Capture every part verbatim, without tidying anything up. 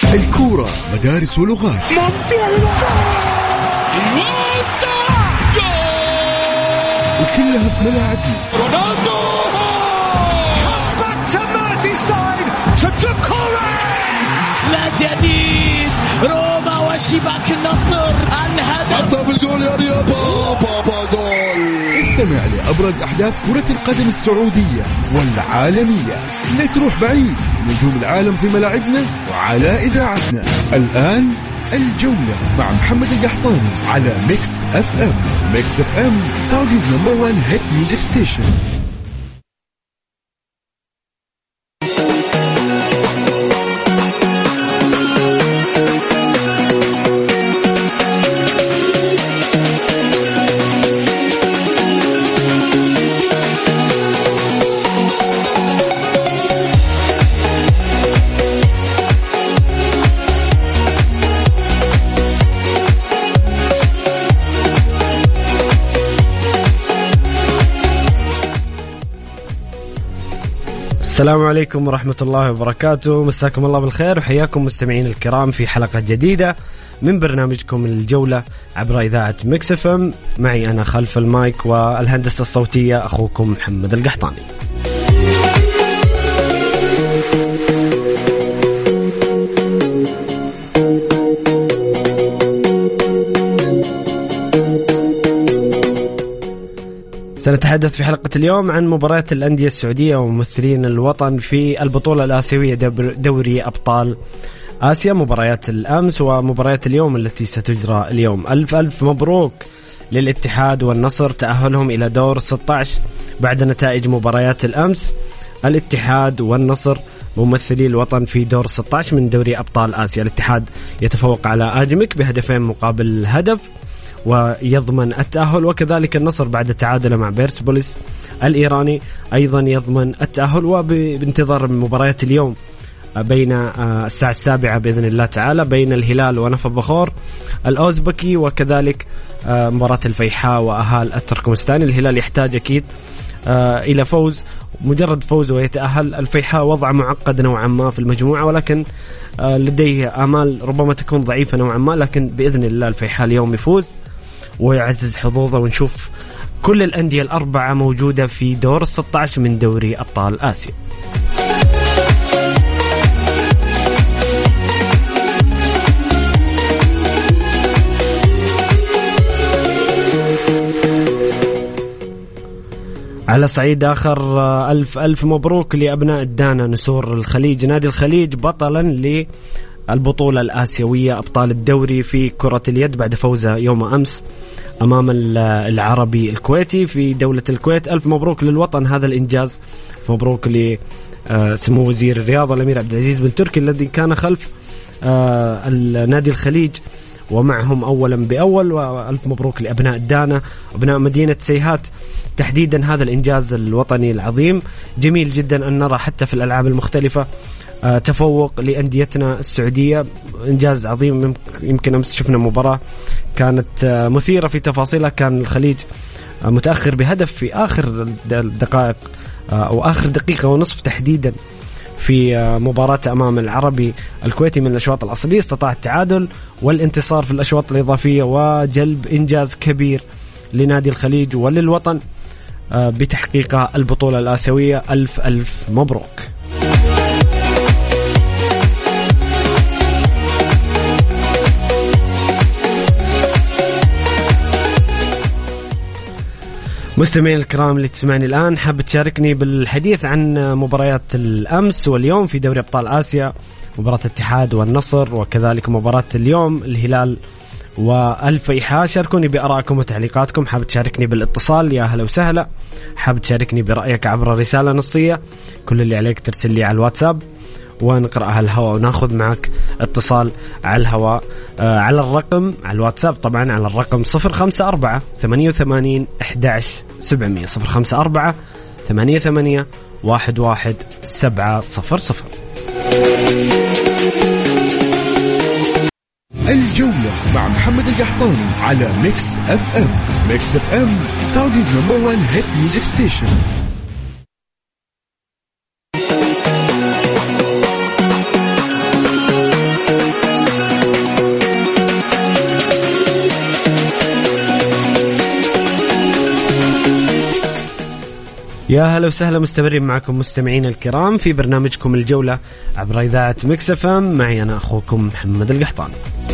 الكورة مدارس ولغات. وكلها في ملاعبنا. رونالدو لا جديد روما وشباك النصر الهدف حطها بالجول يا رياض بابا جول. استمع لأبرز أحداث كرة القدم السعودية والعالمية. لا تروح بعيد، نجوم العالم في ملاعبنا وعلى إذاعتنا. الآن الجولة مع محمد القحطاني على ميكس اف ام. ميكس اف ام سعوديز نمبر وان هيت ميوزك ستيشن. السلام عليكم ورحمة الله وبركاته. مساكم الله بالخير وحياكم مستمعين الكرام في حلقة جديدة من برنامجكم الجولة عبر إذاعة ميكس اف ام. معي أنا خلف المايك والهندسة الصوتية أخوكم محمد القحطاني. سنتحدث في حلقة اليوم عن مباريات الأندية السعودية وممثلين الوطن في البطولة الآسيوية دوري أبطال آسيا، مباريات الأمس ومباريات اليوم التي ستجرى اليوم. ألف ألف مبروك للاتحاد والنصر تأهلهم إلى دور ستة عشر بعد نتائج مباريات الأمس. الاتحاد والنصر ممثلي الوطن في دور ستة عشر من دوري أبطال آسيا. الاتحاد يتفوق على آجمك بهدفين مقابل هدف ويضمن التأهل، وكذلك النصر بعد تعادله مع بيرسبوليس الإيراني أيضا يضمن التأهل. وبانتظار مباريات اليوم بين الساعة السابعة بإذن الله تعالى بين الهلال ونفذ بخور الأوزبكي، وكذلك مباراة الفيحاء وأهال التركمستاني. الهلال يحتاج أكيد إلى فوز، مجرد فوز ويتأهل. الفيحاء وضع معقد نوعا ما في المجموعة، ولكن لديه آمال ربما تكون ضعيفة نوعا ما، لكن بإذن الله الفيحاء اليوم يفوز ويعزز حظوظه، ونشوف كل الأندية الأربعة موجودة في دور الستة عشر من دوري أبطال آسيا. على صعيد آخر، ألف ألف مبروك لأبناء الدانا نسور الخليج. نادي الخليج بطلا للبطولة الآسيوية أبطال الدوري في كرة اليد بعد فوزه يوم أمس أمام العربي الكويتي في دولة الكويت. ألف مبروك للوطن هذا الإنجاز. مبروك لسمو وزير الرياضة الأمير عبد العزيز بن تركي الذي كان خلف النادي الخليج ومعهم أولا بأول. وألف مبروك لأبناء الدانا وأبناء مدينة سيهات تحديدا هذا الإنجاز الوطني العظيم. جميل جدا أن نرى حتى في الألعاب المختلفة تفوق لأنديتنا السعودية، إنجاز عظيم. يمكن أمس شفنا مباراة كانت مثيرة في تفاصيلها، كان الخليج متأخر بهدف في آخر الدقائق أو آخر دقيقة ونصف تحديدا في مباراة أمام العربي الكويتي من الأشواط الأصلية، استطاع التعادل والانتصار في الأشواط الإضافية وجلب إنجاز كبير لنادي الخليج وللوطن بتحقيق البطولة الآسيوية. ألف ألف مبروك. مستمعين الكرام اللي تسمعني الآن، حاب تشاركني بالحديث عن مباريات الأمس واليوم في دوري أبطال آسيا، مباراة الاتحاد والنصر وكذلك مباراة اليوم الهلال والفيحاء. شاركوني بآرائكم وتعليقاتكم. حاب تشاركني بالاتصال يا هلا وسهلا، حاب تشاركني برأيك عبر رسالة نصية، كل اللي عليك ترسل لي على الواتساب ونقرأها على الهواء وناخذ معك اتصال على الهواء آه على الرقم على الواتساب طبعا على الرقم صفر خمسة أربعة ثمانية ثمانين أحد عشر سبعمية صفر خمسة أربعة ثمانية ثمانية واحد واحد سبعة صفر صفر. الجولة مع محمد القحطاني على ميكس اف ام. ميكس اف ام سعوديز نمبر وان هيت ميوزك ستيشن. يا هلا وسهلا، مستمرين معكم مستمعين الكرام في برنامجكم الجولة عبر إذاعة ميكس إف إم. معي أنا أخوكم محمد القحطان.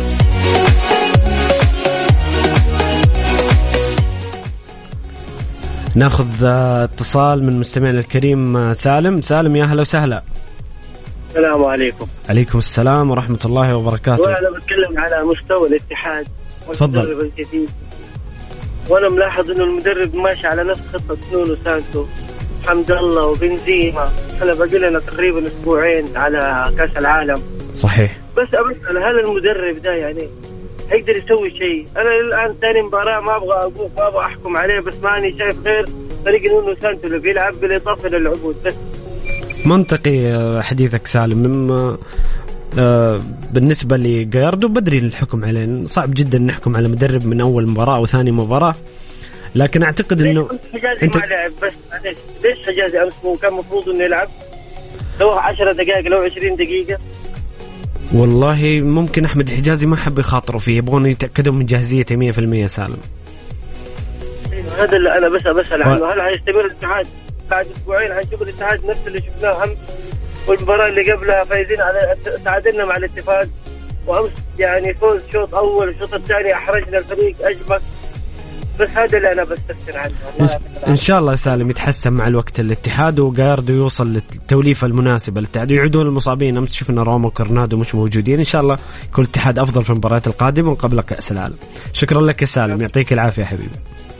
ناخذ اتصال من مستمعنا الكريم سالم. سالم يا هلا وسهلا. السلام عليكم. عليكم السلام ورحمة الله وبركاته. وأنا بتكلم على مستوى الاتحاد. تفضل. الجديد، وأنا ملاحظ إنه المدرب ماشي على نفس خطة نونو سانتو، حمد الله وبنزيما. أنا باقي لنا تقريبا أسبوعين على كأس العالم. صحيح. بس أبسأل، هل المدرب ده يعني هيقدر يسوي شيء؟ أنا الآن ثاني مباراة ما أبغى أقول ما أبغى أحكم عليه، بس ماني شايف غير فريق نونو سانتو اللي بيلعب بالإضافة للعبود بس. منطقي حديثك سالم. مما بالنسبة لجاياردو بدري الحكم عليه، صعب جدا نحكم على مدرب من أول مباراة أو ثاني مباراة، لكن أعتقد إنه أنت ما لعب. بس معلش، ليش حجازي أمس كان مفروض إنه يلعب لو عشر دقائق لو عشرين دقيقة؟ والله ممكن أحمد حجازي ما حب يخاطروا فيه، يبغون يتأكدوا من جاهزيته مية في المية. سالم هذا اللي أنا بس بسأل عنه. و... هل هيستمر الاتحاد بعد أسبوعين؟ هنشوف الاتحاد نفس اللي شفناه هم والمباراة اللي قبلها فايزين على تعادلنا مع الاتفاق، وأمس يعني فوز شوط أول الشوط الثاني أحرجنا الفريق أجمل. بس هذا اللي أنا بستفسر عنه. إن شاء الله سالم يتحسن مع الوقت الاتحاد، وجاياردو يوصل للتوليفة المناسبة للاتحاد، يعودون المصابين. أمس شفنا روما وكورنادو مش موجودين، إن شاء الله يكون الاتحاد أفضل في المباريات القادمة وقبل كأس العالم. شكرا لك يا سالم، يعطيك العافية يا حبيبي.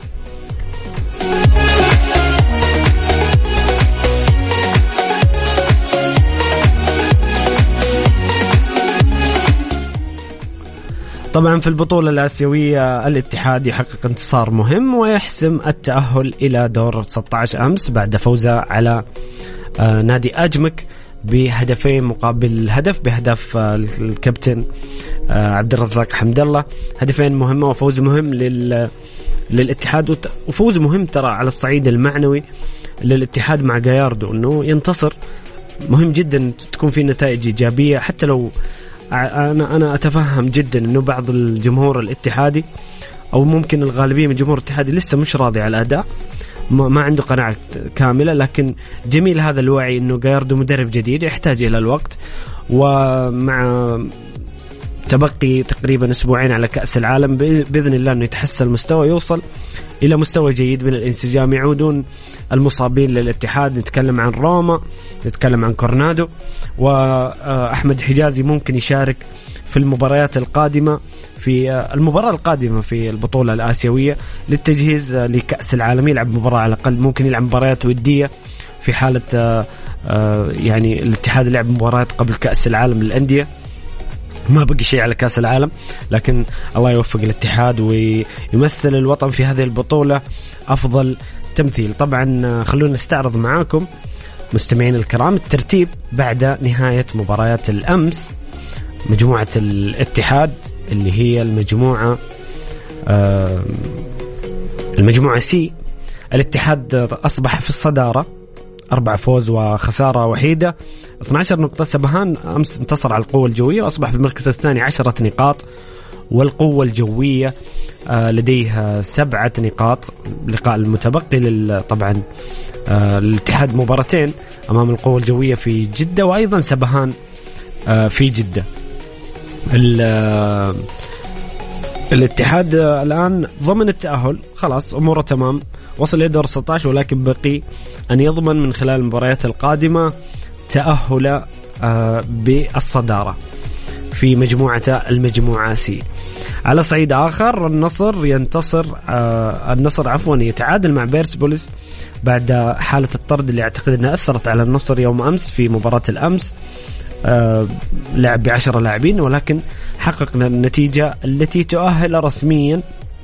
طبعا في البطولة الآسيوية الاتحاد يحقق انتصار مهم ويحسم التأهل إلى دور ستة عشر أمس بعد فوزه على نادي أجمك بهدفين مقابل هدف، بهدف الكابتن عبد الرزاق حمد الله. هدفين مهمة وفوز مهم لل للاتحاد، وفوز مهم ترى على الصعيد المعنوي للاتحاد مع جاياردو، إنه ينتصر مهم جدا، تكون في نتائج إيجابية. حتى لو أنا أنا أتفهم جدا إنه بعض الجمهور الاتحادي أو ممكن الغالبية من الجمهور الاتحادي لسه مش راضي على الأداء، ما, ما عنده قناعة كاملة، لكن جميل هذا الوعي إنه جاياردو مدرب جديد يحتاج إلى الوقت، ومع تبقي تقريبا أسبوعين على كأس العالم بإذن الله إنه يتحسن المستوى، يوصل إلى مستوى جيد من الانسجام. يعودون المصابين للاتحاد، نتكلم عن روما، نتكلم عن كورنادو، وأحمد حجازي ممكن يشارك في المباريات القادمة، في المباراة القادمة في البطولة الآسيوية للتجهيز لكأس العالم. يلعب مباراة على الأقل، ممكن يلعب مباريات ودية في حالة يعني الاتحاد لعب مباريات قبل كأس العالم للأندية، ما بقي شيء على كأس العالم، لكن الله يوفق الاتحاد ويمثل الوطن في هذه البطولة أفضل تمثيل. طبعا خلونا نستعرض معاكم مستمعين الكرام الترتيب بعد نهاية مباريات الأمس. مجموعة الاتحاد اللي هي المجموعة المجموعة سي، الاتحاد أصبح في الصدارة، أربع فوز وخسارة وحيدة، اثنتي عشرة نقطة. سبهان أمس انتصر على القوة الجوية وأصبح في المركز الثاني عشرة نقاط، والقوة الجوية لديها سبعة نقاط. اللقاء المتبقي طبعا الاتحاد مباراتين أمام القوة الجوية في جدة، وأيضا سبهان في جدة. الاتحاد الآن ضمن التأهل، خلاص أموره تمام، وصل إلى دور ستة عشر، ولكن بقي أن يضمن من خلال المباريات القادمة تأهل بالصدارة في مجموعة المجموعة سي. على صعيد آخر النصر ينتصر النصر عفوا يتعادل مع بيرسبوليس بعد حالة الطرد اللي أعتقد أنها أثرت على النصر يوم أمس في مباراة الأمس. لعب بعشرة لاعبين، ولكن حققنا النتيجة التي تؤهل رسميا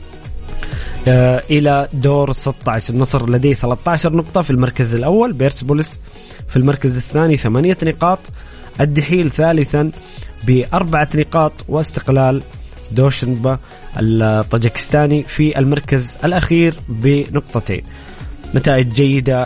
إلى دور ستة عشر. النصر لديه ثلاثة عشر نقطة في المركز الأول، بيرسبوليس في المركز الثاني ثمانية نقاط، الدحيل ثالثا بأربعة نقاط، واستقلال دوشنبا الطاجكستاني في المركز الأخير بنقطتين. نتائج جيدة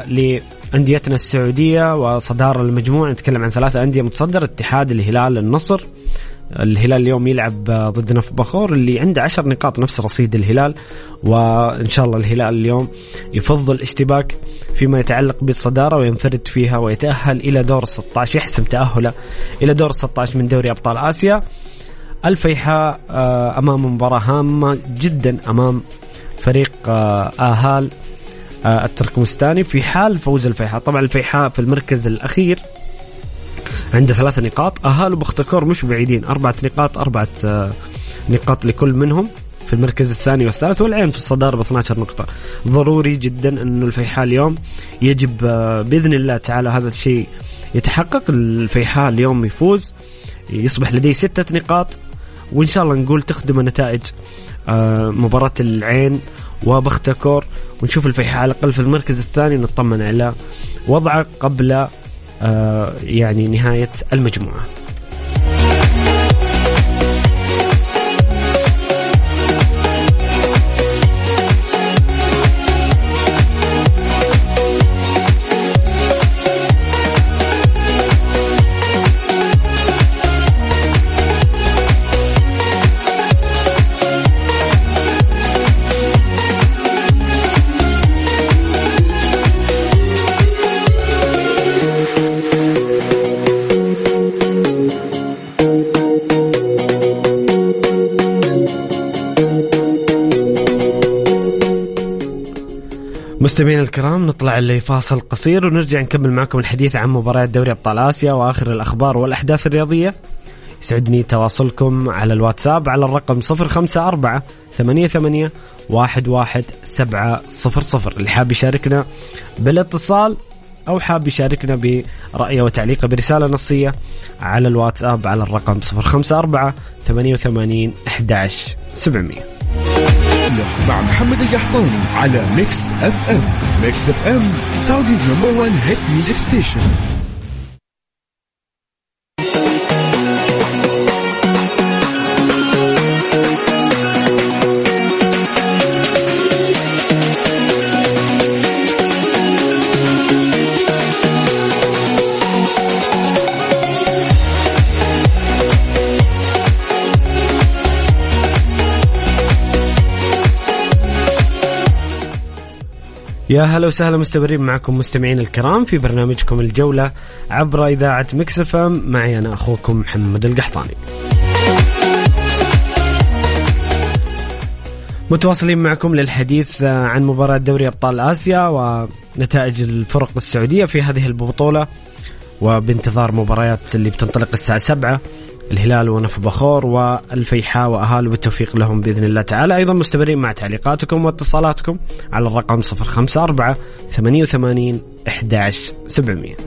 لأنديتنا السعودية وصدارة المجموعة. نتكلم عن ثلاثة أندية متصدر: الاتحاد، الهلال، النصر. الهلال اليوم يلعب ضد نفط بخور اللي عنده عشر نقاط نفس رصيد الهلال، وإن شاء الله الهلال اليوم يفضل اشتباك فيما يتعلق بالصدارة وينفرد فيها ويتأهل إلى دور ستة عشر، يحسم تأهله إلى دور ستة عشر من دوري أبطال آسيا. الفيحاء أمام مباراة هامة جدا أمام فريق آهال التركمستاني في حال فوز الفيحاء. طبعا الفيحاء في المركز الأخير عنده ثلاث نقاط، أهال وبختكور مش بعيدين، أربعة نقاط أربعة نقاط لكل منهم في المركز الثاني والثالث، والعين في الصدارة باثني عشر نقطة. ضروري جدا أنه الفيحاء اليوم يجب بإذن الله تعالى هذا الشيء يتحقق. الفيحاء اليوم يفوز يصبح لديه ستة نقاط، وإن شاء الله نقول تخدم نتائج مباراة العين وبختكور، ونشوف الفيحاء على الأقل في المركز الثاني نطمن على وضعه قبل آه يعني نهاية المجموعة. مستمعين الكرام، نطلع لفاصل قصير ونرجع نكمل معكم الحديث عن مباريات دوري أبطال آسيا وآخر الأخبار والأحداث الرياضية. يسعدني تواصلكم على الواتساب على الرقم صفر خمسة أربعة ثمانية ثمانية واحد واحد سبعة صفر صفر. اللي حاب يشاركنا بالاتصال أو حاب يشاركنا برأيه وتعليقه برسالة نصية على الواتساب على الرقم صفر خمسة أربعة ثمانية ثمانية واحد واحد سبعمية. مع محمد القحطاني على ميكس اف ام. ميكس اف ام سعوديز نمبر وان هيت ميوزك ستيشن. يا هلا وسهلا مستمرين معكم مستمعين الكرام في برنامجكم الجولة عبر إذاعة ميكس اف ام. معي أنا أخوكم محمد القحطاني. متواصلين معكم للحديث عن مباراة دوري أبطال آسيا ونتائج الفرق السعودية في هذه البطولة، وبانتظار مباريات اللي بتنطلق الساعة سبعة، الهلال ونفط بخور والفيحاء وأهال، بالتوفيق لهم بإذن الله تعالى. أيضا مستمرين مع تعليقاتكم واتصالاتكم على الرقم صفر خمسة أربعة ثمانية وثمانين واحد واحد سبعمية.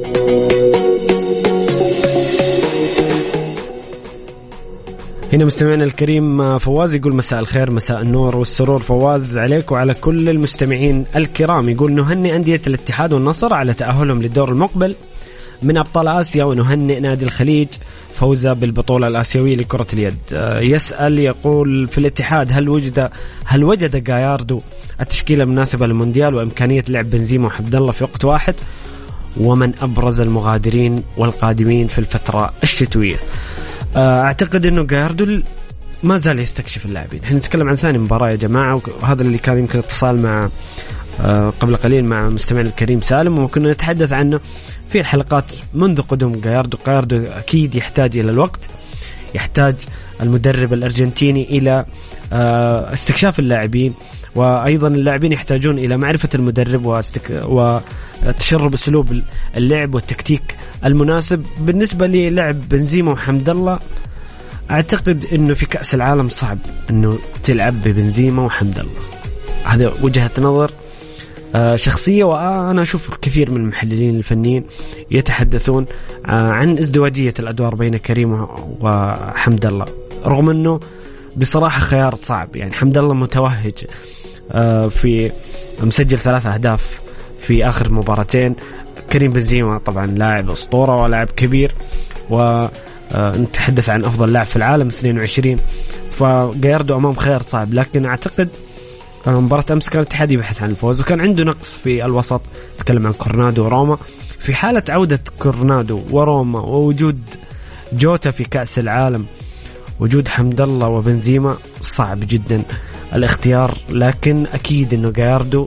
هنا مستمعنا الكريم فواز يقول مساء الخير مساء النور والسرور فواز عليك وعلى كل المستمعين الكرام. يقول نهنئ أندية الاتحاد والنصر على تأهلهم للدور المقبل من أبطال آسيا، ونهنئ نادي الخليج فوزه بالبطولة الآسيوية لكرة اليد. يسأل يقول في الاتحاد هل وجد هل وجد جاياردو التشكيلة المناسبة للمونديال وإمكانية لعب بنزيما وحمد الله في وقت واحد، ومن أبرز المغادرين والقادمين في الفترة الشتوية؟ أعتقد أنه جاياردو ما زال يستكشف اللاعبين. احنا نتكلم عن ثاني مباراة يا جماعة، وهذا اللي كان يمكن اتصال مع قبل قليل مع مستمعنا الكريم سالم، وكنا نتحدث عنه في الحلقات منذ قدوم جاياردو. جاياردو أكيد يحتاج إلى الوقت، يحتاج المدرب الأرجنتيني إلى استكشاف اللاعبين، وأيضا اللاعبين يحتاجون إلى معرفة المدرب واستك... وتشرب أسلوب اللعب والتكتيك المناسب. بالنسبة للعب بنزيما وحمد الله، أعتقد أنه في كأس العالم صعب أنه تلعب ببنزيما وحمد الله. هذا وجهة نظر شخصية، وأنا أشوف كثير من المحللين الفنيين يتحدثون عن ازدواجية الأدوار بين كريم وحمد الله، رغم أنه بصراحة خيار صعب. يعني حمد الله متوهج في مسجل ثلاثة أهداف في آخر مباراتين. كريم بنزيما طبعا لاعب أسطورة ولاعب كبير، ونتحدث عن أفضل لاعب في العالم اثنين وعشرين، فجاياردو أمام خيار صعب. لكن أعتقد مباراة أمس كان الاتحاد يبحث عن الفوز، وكان عنده نقص في الوسط. تكلم عن كورنادو وروما. في حالة عودة كورنادو وروما ووجود جوتا في كأس العالم، وجود حمد الله وبنزيما صعب جدا الاختيار، لكن أكيد أنه جاياردو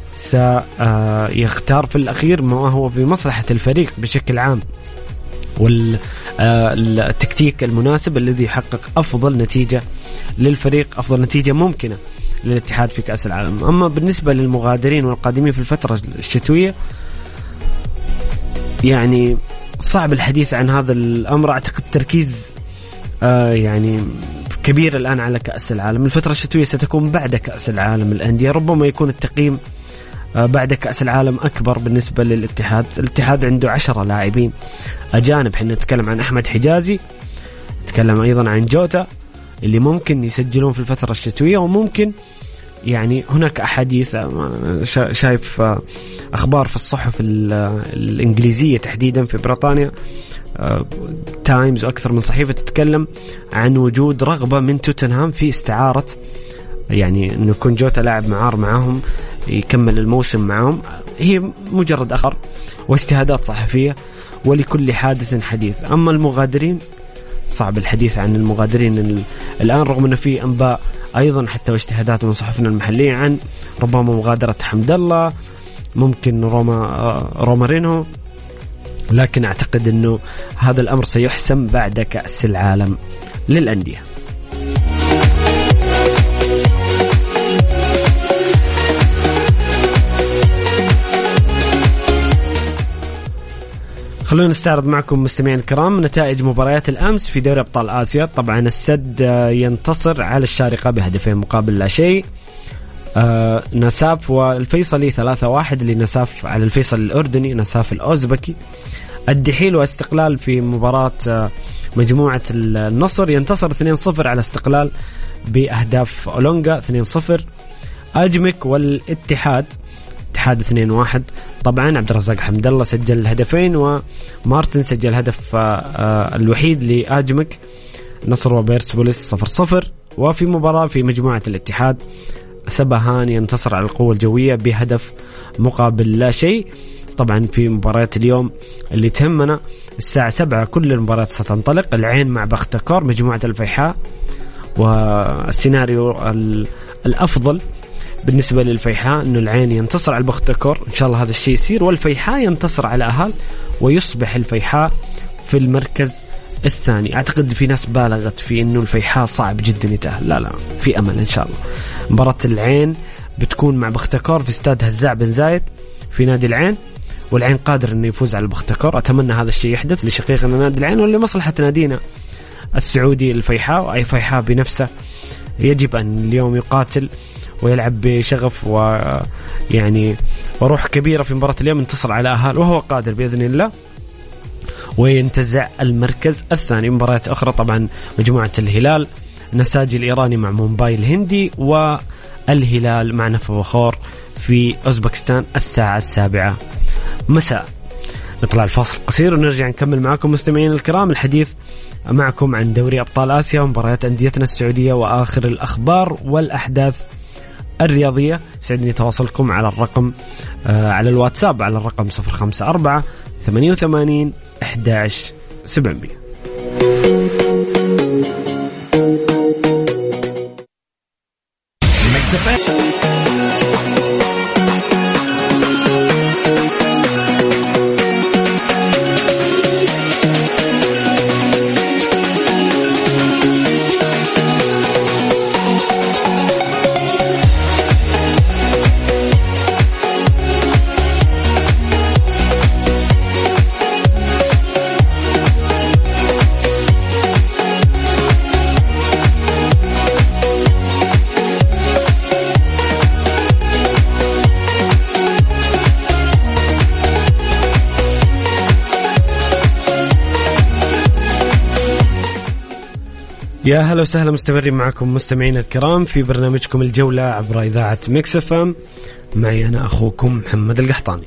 سيختار في الأخير ما هو في مصلحة الفريق بشكل عام، والتكتيك المناسب الذي يحقق أفضل نتيجة للفريق، أفضل نتيجة ممكنة للاتحاد في كأس العالم. أما بالنسبة للمغادرين والقادمين في الفترة الشتوية يعني صعب الحديث عن هذا الأمر. أعتقد تركيز آه يعني كبير الآن على كأس العالم. الفترة الشتوية ستكون بعد كأس العالم الأندية، ربما يكون التقييم آه بعد كأس العالم أكبر بالنسبة للاتحاد. الاتحاد عنده عشرة لاعبين أجانب، حنا نتكلم عن أحمد حجازي، نتكلم أيضا عن جوتا اللي ممكن يسجلون في الفترة الشتوية، وممكن يعني هناك أحاديث شايف أخبار في الصحف الإنجليزية تحديدا في بريطانيا تايمز وأكثر من صحيفة تتكلم عن وجود رغبة من توتنهام في استعارة، يعني أنه يكون جوتا لاعب معار معهم يكمل الموسم معهم. هي مجرد أخر واجتهادات صحفية، ولكل حادث حديث. أما المغادرين صعب الحديث عن المغادرين الآن، رغم أنه في أنباء أيضا حتى واجتهادات من صحفنا المحلية عن ربما مغادرة حمد الله، ممكن روما رومارينو، لكن أعتقد أنه هذا الأمر سيحسم بعد كأس العالم للأندية. خلونا نستعرض معكم مستمعين الكرام نتائج مباريات الأمس في دوري أبطال آسيا. طبعا السد ينتصر على الشارقة بهدفين مقابل لا شيء. آه نساف والفيصلي ثلاثة واحد لنساف على الفيصل الأردني، نساف الأوزبكي. الدحيل واستقلال في مباراة آه مجموعة النصر ينتصر اثنين صفر على استقلال بأهداف أولونغا اثنين صفر. أجمك والاتحاد اتحاد اثنين واحد. طبعا عبد الرزاق حمد الله سجل الهدفين، ومارتن سجل الهدف الوحيد لآجمك. نصر وبيرسبوليس صفر صفر. وفي مباراة في مجموعة الاتحاد سبهان ينتصر على القوة الجوية بهدف مقابل لا شيء. طبعا في مباريات اليوم اللي تهمنا الساعة سبعة كل المباريات ستنطلق. العين مع بختكار مجموعة الفيحاء، والسيناريو الأفضل بالنسبة للفيحاء أنه العين ينتصر على البختكور، إن شاء الله هذا الشيء يصير، والفيحاء ينتصر على أهال ويصبح الفيحاء في المركز الثاني. أعتقد في ناس بالغت في أنه الفيحاء صعب جدا يتأهل، لا لا في أمل إن شاء الله. مباراة العين بتكون مع بختكور في استاد هزاع بن زايد في نادي العين، والعين قادر أنه يفوز على البختكور. أتمنى هذا الشيء يحدث لشقيقنا نادي العين ولمصلحة نادينا السعودي الفيحاء. وأي فيحاء بنفسه يجب أن اليوم يقاتل ويلعب بشغف ويعني وروح كبيرة في مباراة اليوم، انتصر على أهال وهو قادر بإذن الله وينتزع المركز الثاني. مباريات أخرى طبعا مجموعة الهلال نساجي الإيراني مع مومباي الهندي، والهلال مع نفوخور في أوزبكستان الساعة السابعة مساء. نطلع الفاصل قصير ونرجع نكمل معكم مستمعين الكرام الحديث معكم عن دوري أبطال آسيا ومباريات أنديتنا السعودية وآخر الأخبار والأحداث الرياضية. سعدني تواصلكم على الرقم آه على الواتساب على الرقم صفر خمسة أربعة ثمانية وثمانين أحد عشر سبعمية. يا هلا وسهلا، مستمرين معكم مستمعين الكرام في برنامجكم الجولة عبر إذاعة ميكس اف ام. معي أنا أخوكم محمد القحطاني.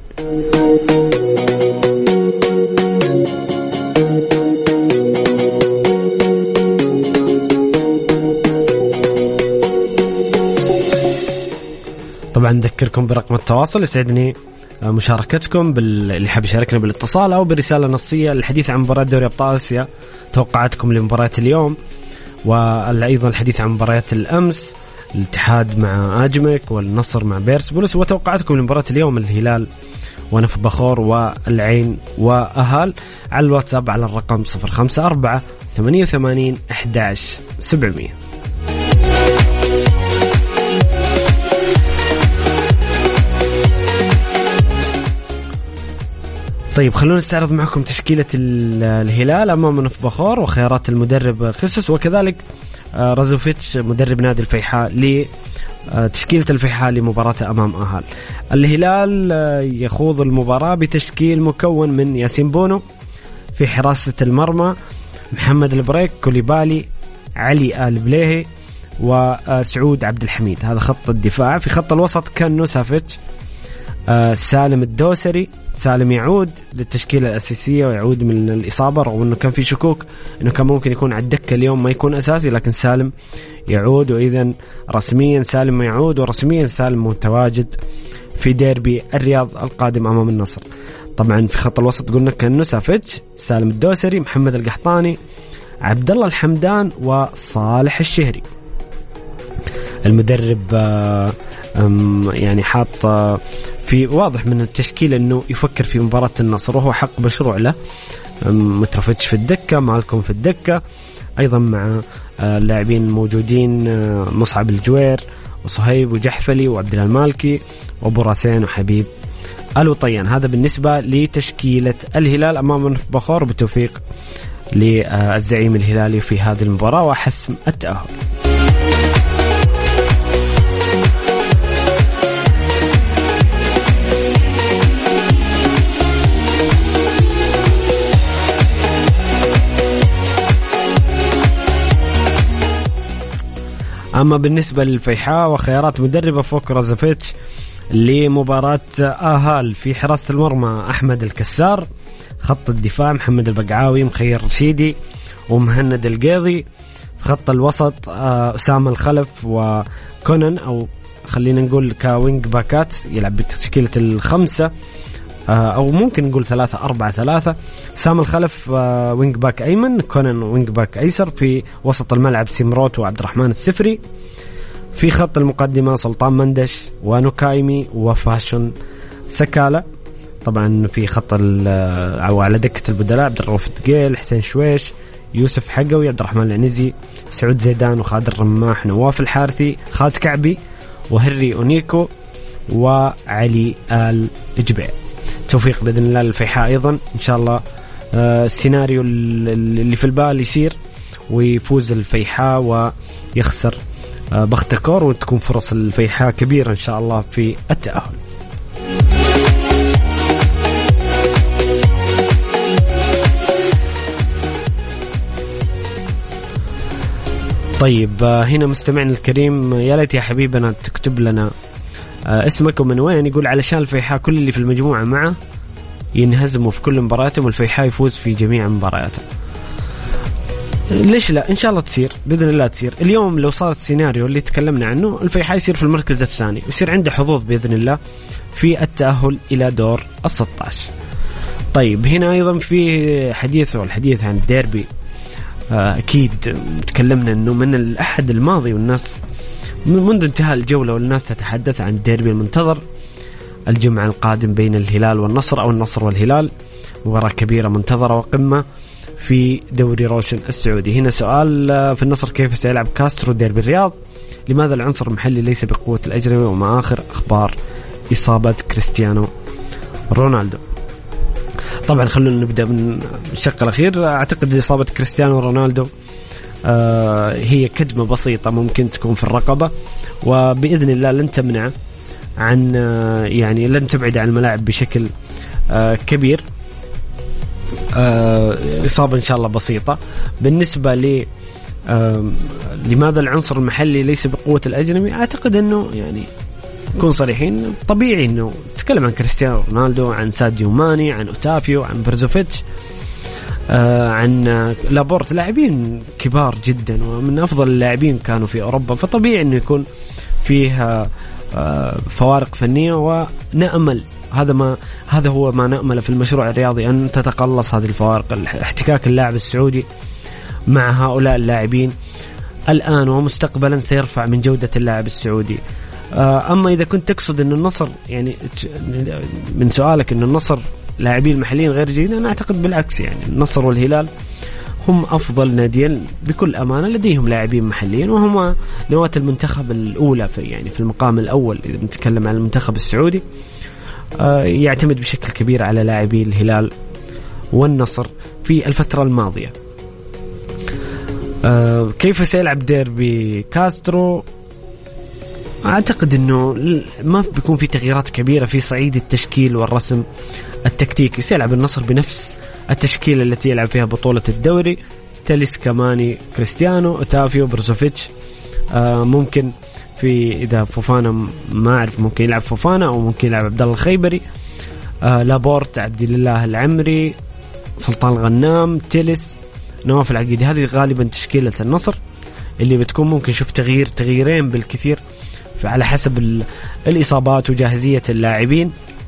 طبعا نذكركم برقم التواصل، يسعدني مشاركتكم اللي حاب يشاركنا بالاتصال أو برسالة نصية للحديث عن مباراة دوري أبطال آسيا، توقعاتكم لمباراة اليوم، وأيضا الحديث عن مباريات الأمس، الاتحاد مع أجمك والنصر مع بيرسبولس، وتوقعاتكم لمباراة اليوم الهلال ونفط بخور والعين وأهال على الواتساب على الرقم صفر خمسة أربعة ثمانية ثمانين أحد عشر سبعمية. طيب خلونا نستعرض معكم تشكيلة الهلال أمام نفط بخور وخيارات المدرب خصوص، وكذلك رازوفيتش مدرب نادي الفيحاء لتشكيلة الفيحاء لمباراة أمام أهال. الهلال يخوض المباراة بتشكيل مكون من ياسين بونو في حراسة المرمى، محمد البريك، كوليبالي، علي آل بليهي، وسعود عبد الحميد. هذا خط الدفاع. في خط الوسط كان نوسافيتش، سالم الدوسري. سالم يعود للتشكيلة الأساسية ويعود من الإصابة، رغم أنه كان في شكوك أنه كان ممكن يكون على الدكة اليوم ما يكون أساسي، لكن سالم يعود، وإذن رسميا سالم يعود ورسميا سالم متواجد في ديربي الرياض القادم أمام النصر. طبعا في خط الوسط قلنا كان نوسافيتش، سالم الدوسري، محمد القحطاني، عبد الله الحمدان، وصالح الشهري. المدرب يعني حاط في واضح من التشكيل أنه يفكر في مباراة النصر، وهو حق مشروع له. متروفيتش في الدكة، مالكم في الدكة، أيضا مع اللاعبين موجودين مصعب الجوير وصهيب وجحفلي وعبد الله المالكي وأبو راسين وحبيب الوطيان. هذا بالنسبة لتشكيلة الهلال أمام نفط بخور، بالتوفيق للزعيم الهلالي في هذه المباراة وحسم التأهل. أما بالنسبة للفيحاء وخيارات مدربة فوق رازوفيتش لمباراة آهال، في حراسة المرمى أحمد الكسار، خط الدفاع محمد البقعاوي، مخير رشيدي، ومهند القيضي. في خط الوسط أسامة الخلف وكونن، أو خلينا نقول كوينج باكات، يلعب بتشكيلة الخمسة، أو ممكن نقول ثلاثة أربعة ثلاثة. سام الخلف وينج باك أيمن، كونن وينج باك أيسر. في وسط الملعب سيمروت وعبد الرحمن السفري. في خط المقدمة سلطان مندش ونوكايمي وفاشون سكالة. طبعا في خط أو على دكة البدلاء عبد الرؤوف الدقيل، حسين شويش، يوسف حقوي، عبد الرحمن العنزي، سعود زيدان، وخالد الرماح، نواف الحارثي، خالد كعبي، وهري أونيكو، وعلي آل إجبع. توفيق بإذن الله للفيحاء أيضا إن شاء الله. آه السيناريو اللي في البال يصير ويفوز الفيحاء ويخسر آه بختكور، وتكون فرص الفيحاء كبيرة إن شاء الله في التأهل. طيب آه هنا مستمعنا الكريم، يا ليت يا حبيبنا تكتب لنا اسمك ومن وين. يقول علشان الفيحاء كل اللي في المجموعة معه ينهزموا في كل مباراتهم والفيحاء يفوز في جميع مبارياته. ليش لا؟ إن شاء الله تصير بإذن الله تصير. اليوم لو صار السيناريو اللي تكلمنا عنه، الفيحاء يصير في المركز الثاني ويصير عنده حظوظ بإذن الله في التأهل إلى دور الستة عشر. طيب هنا أيضا في حديث والحديث عن الديربي. أكيد تكلمنا أنه من الأحد الماضي والناس منذ انتهاء الجولة والناس تتحدث عن الديربي المنتظر الجمعة القادم بين الهلال والنصر، أو النصر والهلال، مباراة كبيرة منتظرة وقمة في دوري روشن السعودي. هنا سؤال في النصر: كيف سيلعب كاسترو ديربي الرياض؟ لماذا العنصر المحلي ليس بقوة الأجنبي؟ وما آخر أخبار إصابة كريستيانو رونالدو؟ طبعا خلونا نبدأ من الشق الأخير. أعتقد إصابة كريستيانو رونالدو آه هي كدمة بسيطة ممكن تكون في الرقبة، وبإذن الله لن تمنع عن آه يعني لن تبعد عن الملاعب بشكل آه كبير. آه إصابة إن شاء الله بسيطة. بالنسبة ل آه لماذا العنصر المحلي ليس بقوة الأجنبي؟ أعتقد أنه يعني نكون صريحين، طبيعي أنه تتكلم عن كريستيانو رونالدو، عن ساديو ماني، عن أوتافيو، عن برزوفيتش، آه عن لابورت، لاعبين كبار جدا ومن أفضل اللاعبين كانوا في أوروبا، فطبيعي أنه يكون فيها آه فوارق فنية، ونأمل هذا ما هذا هو ما نأمله في المشروع الرياضي، أن تتقلص هذه الفوارق، احتكاك اللاعب السعودي مع هؤلاء اللاعبين الآن ومستقبلا سيرفع من جودة اللاعب السعودي. أما إذا كنت تقصد أن النصر، يعني من سؤالك أن النصر لاعبين المحليين غير جيدين، أنا أعتقد بالعكس. يعني النصر والهلال هم أفضل ناديين بكل أمانة، لديهم لاعبين محليين وهم نواة المنتخب الأولى في يعني في المقام الأول. إذا نتكلم عن المنتخب السعودي يعتمد بشكل كبير على لاعبي الهلال والنصر في الفترة الماضية. كيف سيلعب ديربي كاسترو؟ أعتقد أنه ما بيكون في تغييرات كبيرة في صعيد التشكيل والرسم التكتيكي. سيلعب النصر بنفس التشكيلة التي يلعب فيها بطولة الدوري، تاليسكا، ماني، كريستيانو، أوتافيو، بروزوفيتش. آه ممكن في إذا فوفانا ما أعرف ممكن يلعب فوفانا أو ممكن يلعب عبد الله الخيبري، آه لابورت، عبد الله العمري، سلطان الغنام، تيلس، نواف العقيدي. هذه غالبا تشكيلة النصر اللي بتكون ممكن شوف تغيير تغييرين بالكثير على حسب الإصابات وجاهزية اللاعبين.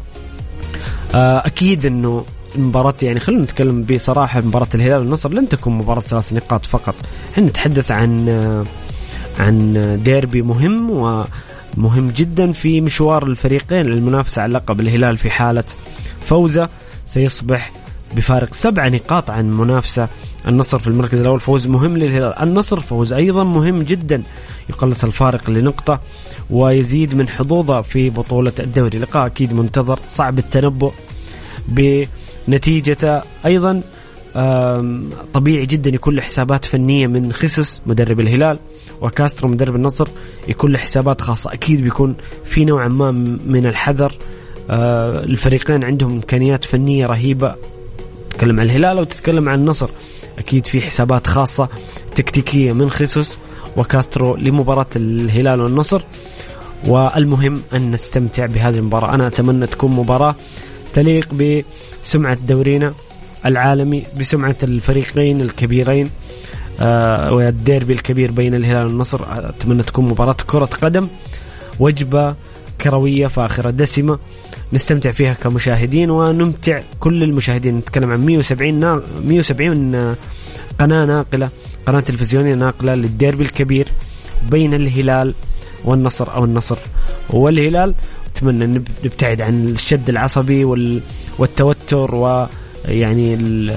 أكيد أنه مباراة يعني خلونا نتكلم بصراحة، مباراة الهلال والنصر لن تكون مباراة ثلاث نقاط فقط. احنا نتحدث عن عن ديربي مهم ومهم جدا في مشوار الفريقين للمنافسة على اللقب. الهلال في حالة فوزه سيصبح بفارق سبع نقاط عن منافسة النصر في المركز الأول، فوز مهم للهلال. النصر فوز أيضا مهم جدا يقلص الفارق لنقطة ويزيد من حظوظه في بطولة الدوري. لقاء أكيد منتظر، صعب التنبؤ بنتيجة. أيضا طبيعي جدا يكون له حسابات فنية من خصص مدرب الهلال، وكاسترو مدرب النصر يكون له حسابات خاصة. أكيد بيكون في نوع ما من الحذر. الفريقين عندهم إمكانيات فنية رهيبة، تتكلم عن الهلال وتتكلم عن النصر، أكيد في حسابات خاصة تكتيكية من خصوص وكاسترو لمباراة الهلال والنصر. والمهم أن نستمتع بهذه المباراة. أنا أتمنى تكون مباراة تليق بسمعة دورينا العالمي، بسمعة الفريقين الكبيرين آه والديربي الكبير بين الهلال والنصر. أتمنى تكون مباراة كرة قدم، وجبة كروية فاخرة دسمة نستمتع فيها كمشاهدين ونمتع كل المشاهدين. نتكلم عن مئة وسبعين مئة وسبعين قناة ناقلة، قناة تلفزيونية ناقلة للديربي الكبير بين الهلال والنصر أو النصر والهلال. أتمنى نبتعد عن الشد العصبي والتوتر ويعني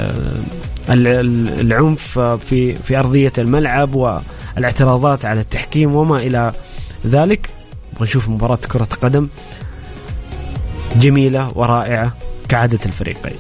العنف في في أرضية الملعب والاعتراضات على التحكيم وما إلى ذلك. ونشوف مباراة كرة قدم جميلة ورائعة كعادة الفريقين.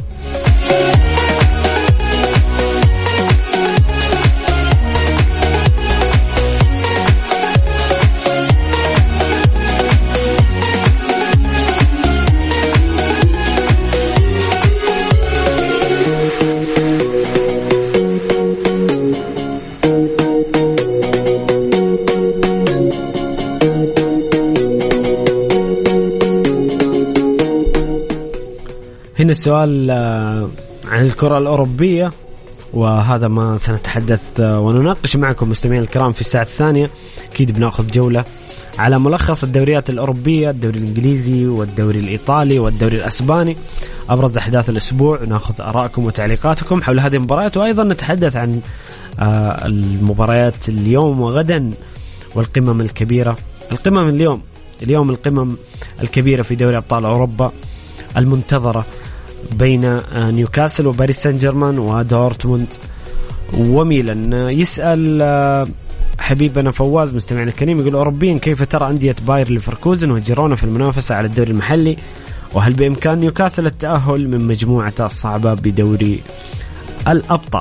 هنا السؤال عن الكرة الأوروبية، وهذا ما سنتحدث ونناقش معكم مستمعين الكرام في الساعة الثانية. أكيد بنأخذ جولة على ملخص الدوريات الأوروبية، الدوري الإنجليزي والدوري الإيطالي والدوري الأسباني، أبرز أحداث الأسبوع. نأخذ آراءكم وتعليقاتكم حول هذه المباريات، وأيضا نتحدث عن المباريات اليوم وغدا والقمم الكبيرة. القمم اليوم اليوم القمم الكبيرة في دوري أبطال أوروبا المنتظرة بين نيوكاسل وباريس سان جيرمان ودورتموند وميلان. يسأل حبيبنا فواز مستمعنا الكريم، يقول أوروبيا كيف ترى أندية باير ليفركوزن وجيرونا في المنافسة على الدوري المحلي، وهل بإمكان نيوكاسل التأهل من مجموعة الصعبة بدوري الأبطال؟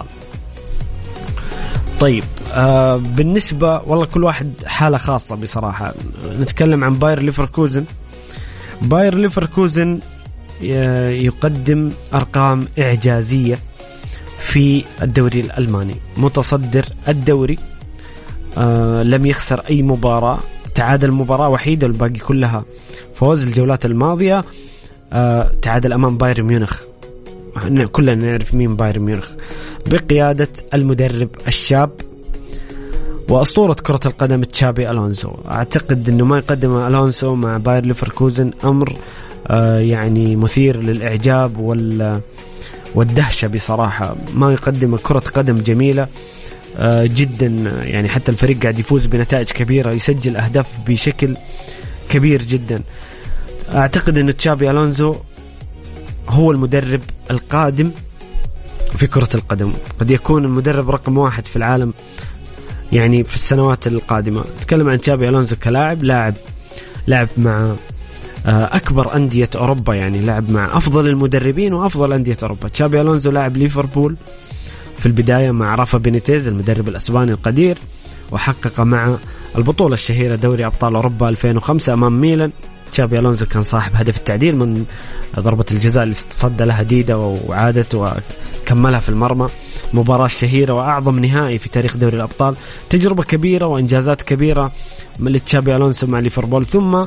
طيب آه بالنسبة والله كل واحد حالة خاصة بصراحة. نتكلم عن باير ليفركوزن. باير ليفركوزن يقدم أرقام إعجازية في الدوري الألماني، متصدر الدوري، آه لم يخسر أي مباراة، تعادل مباراة وحيدة والباقي كلها فوز. الجولات الماضية آه تعادل أمام بايرن ميونخ، كلنا نعرف مين بايرن ميونخ، بقيادة المدرب الشاب وأسطورة كرة القدم تشابي ألونسو. أعتقد أنه ما يقدم ألونسو مع باير ليفركوزن أمر يعني مثير للإعجاب وال والدهشة بصراحة. ما يقدم كرة قدم جميلة جدا، يعني حتى الفريق قاعد يفوز بنتائج كبيرة، يسجل أهداف بشكل كبير جدا. أعتقد أن تشابي ألونزو هو المدرب القادم في كرة القدم، قد يكون المدرب رقم واحد في العالم يعني في السنوات القادمة. أتكلم عن تشابي ألونزو كلاعب، لاعب لاعب مع أكبر أندية أوروبا، يعني لاعب مع أفضل المدربين وأفضل أندية أوروبا. تشابي ألونزو لاعب ليفربول في البداية مع رافا بينيتيز المدرب الأسباني القدير، وحقق مع البطولة الشهيرة دوري أبطال أوروبا ألفين وخمسة أمام ميلان. تشابي ألونزو كان صاحب هدف التعديل من ضربة الجزاء اللي تصدى لها ديدا وعادت وكملها في المرمى. مباراة شهيرة وأعظم نهائي في تاريخ دوري الأبطال، تجربة كبيرة وإنجازات كبيرة من تشابي ألونسو مع ليفربول، ثم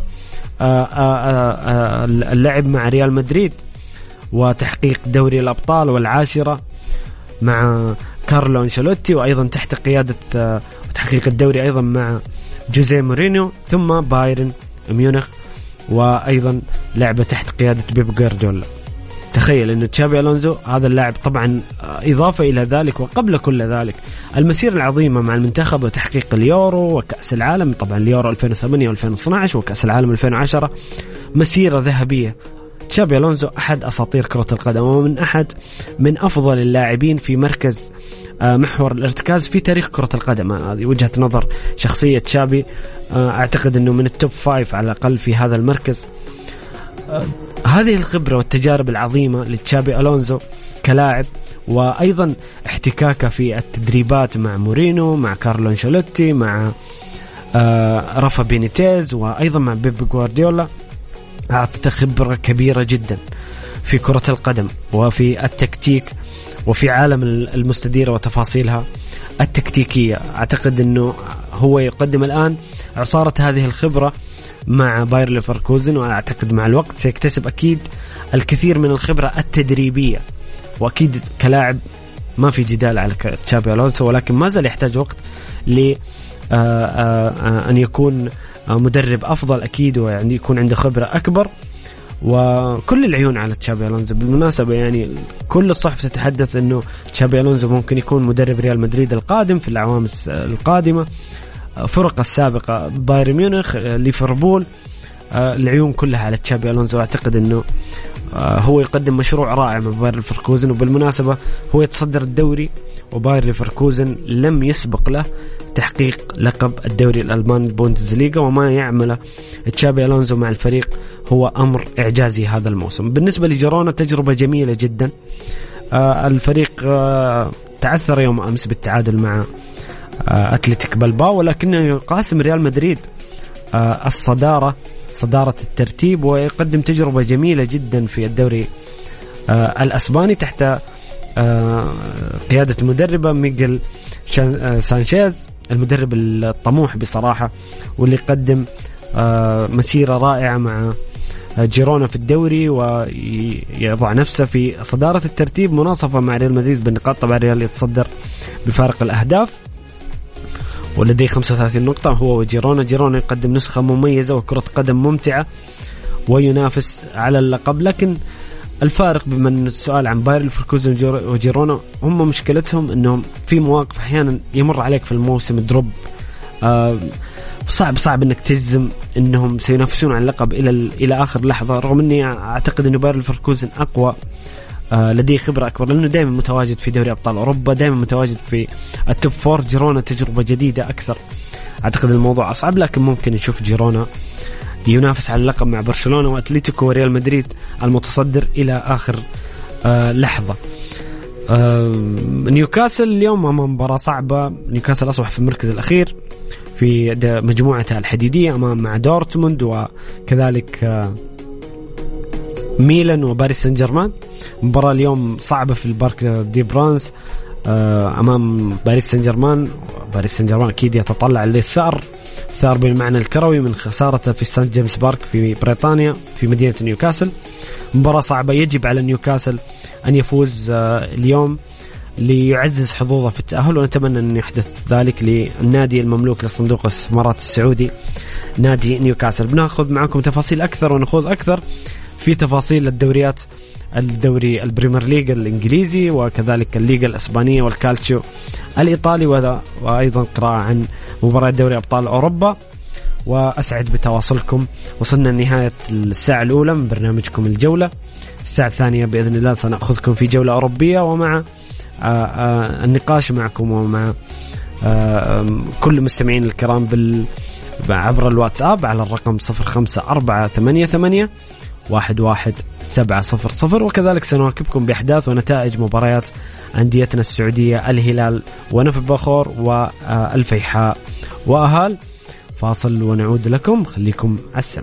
اللعب مع ريال مدريد وتحقيق دوري الأبطال والعاشرة مع كارلو أنشيلوتي، وأيضا تحت قيادة وتحقيق الدوري أيضا مع جوزيه مورينيو، ثم بايرن ميونخ، وأيضا لعبة تحت قيادة بيب جوارديولا. تخيل أن تشابي ألونزو هذا اللاعب طبعا إضافة إلى ذلك وقبل كل ذلك المسيرة العظيمة مع المنتخب وتحقيق اليورو وكأس العالم، طبعا اليورو ألفين وثمانية وألفين واثني عشر وكأس العالم ألفين وعشرة، مسيرة ذهبية. تشابي ألونزو أحد أساطير كرة القدم، ومن أحد من أفضل اللاعبين في مركز محور الارتكاز في تاريخ كرة القدم. هذه وجهة نظر شخصية تشابي، أعتقد أنه من التوب فايف على الأقل في هذا المركز. هذه الخبرة والتجارب العظيمة لتشابي ألونزو كلاعب، وأيضا احتكاكه في التدريبات مع مورينو، مع كارلو أنشيلوتي، مع رافا بينيتيز، وأيضا مع بيب جوارديولا، أعطته خبرة كبيرة جدا في كرة القدم وفي التكتيك وفي عالم المستديرة وتفاصيلها التكتيكية. أعتقد أنه هو يقدم الآن عصارة هذه الخبرة مع باير ليفركوزن، وأعتقد مع الوقت سيكتسب أكيد الكثير من الخبرة التدريبية، وأكيد كلاعب ما في جدال على تشابي ألونسو، ولكن ما زال يحتاج وقت لأن يكون مدرب أفضل أكيد، ويعني يكون عنده خبرة أكبر. وكل العيون على تشابي ألونسو بالمناسبة، يعني كل الصحف تتحدث أنه تشابي ألونسو ممكن يكون مدرب ريال مدريد القادم في الأعوام القادمة. فرق السابقة بايرن ميونخ، ليفربول، العيون كلها على تشابي ألونسو. أعتقد أنه هو يقدم مشروع رائع مع باير ليفركوزن، وبالمناسبة هو يتصدر الدوري، وباير ليفركوزن لم يسبق له تحقيق لقب الدوري الألماني البوندسليغا، وما يعمله تشابي ألونسو مع الفريق هو أمر إعجازي هذا الموسم. بالنسبة لجيرونا تجربة جميلة جدا. الفريق تعثر يوم أمس بالتعادل مع أتلتيك بلباو، ولكنه يقاسم ريال مدريد الصدارة صدارة الترتيب، ويقدم تجربة جميلة جدا في الدوري الأسباني تحت قيادة مدربة ميغيل سانشيز، المدرب الطموح بصراحة، واللي قدم مسيرة رائعة مع جيرونا في الدوري، ويضع نفسه في صدارة الترتيب مناصفة مع ريال مدريد بالنقاط. طبعا ريال يتصدر بفارق الأهداف ولديه خمسة وثلاثين نقطة هو وجيرونا. جيرونا يقدم نسخة مميزة وكرة قدم ممتعة وينافس على اللقب، لكن الفارق بمن السؤال عن باير ليفركوزن وجيرونا، هم مشكلتهم انهم في مواقف احيانا يمر عليك في الموسم دروب، آه صعب صعب انك تجزم انهم سينافسون على اللقب الى الى اخر لحظة، رغم اني اعتقد ان باير ليفركوزن اقوى، آه لديه خبرة أكبر لأنه دائما متواجد في دوري أبطال أوروبا، دائما متواجد في التوب فور. جيرونا تجربة جديدة أكثر، أعتقد الموضوع أصعب، لكن ممكن نشوف جيرونا ينافس على اللقب مع برشلونة وأتليتيكو وريال مدريد المتصدر إلى آخر آه لحظة. آه نيوكاسل اليوم أمام مباراة صعبة. نيوكاسل أصبح في المركز الأخير في مجموعتها الحديدية أمام مع دورتموند، وكذلك آه ميلان وباريس سان جيرمان. مباراة اليوم صعبة في البارك دي برانس أمام باريس سان جيرمان. باريس سان جيرمان أكيد يتطلع للثأر، ثأر بالمعنى الكروي من خسارته في سانت جيمس بارك في بريطانيا في مدينة نيوكاسل. مباراة صعبة، يجب على نيوكاسل أن يفوز اليوم ليعزز حظوظه في التأهل، ونتمنى أن يحدث ذلك للنادي المملوك للصندوق الاستثمارات السعودي نادي نيوكاسل. بناخذ معكم تفاصيل أكثر ونخوض أكثر في تفاصيل الدوريات، الدوري البريمير ليج الإنجليزي وكذلك الليغا الإسبانية والكالتشيو الإيطالي، وأيضا قراءة عن مباراة دوري أبطال أوروبا. وأسعد بتواصلكم. وصلنا لنهاية الساعة الأولى من برنامجكم الجولة. الساعة الثانية بإذن الله سنأخذكم في جولة أوروبية، ومع النقاش معكم ومع كل مستمعين الكرام بال عبر الواتساب على الرقم صفر خمسة أربعة ثمانية ثمانية واحد واحد سبعة صفر صفر. وكذلك سنواكبكم بأحداث ونتائج مباريات أنديتنا السعودية الهلال ونفع بخور والفيحاء وأهال. فاصل ونعود لكم، خليكم عسم.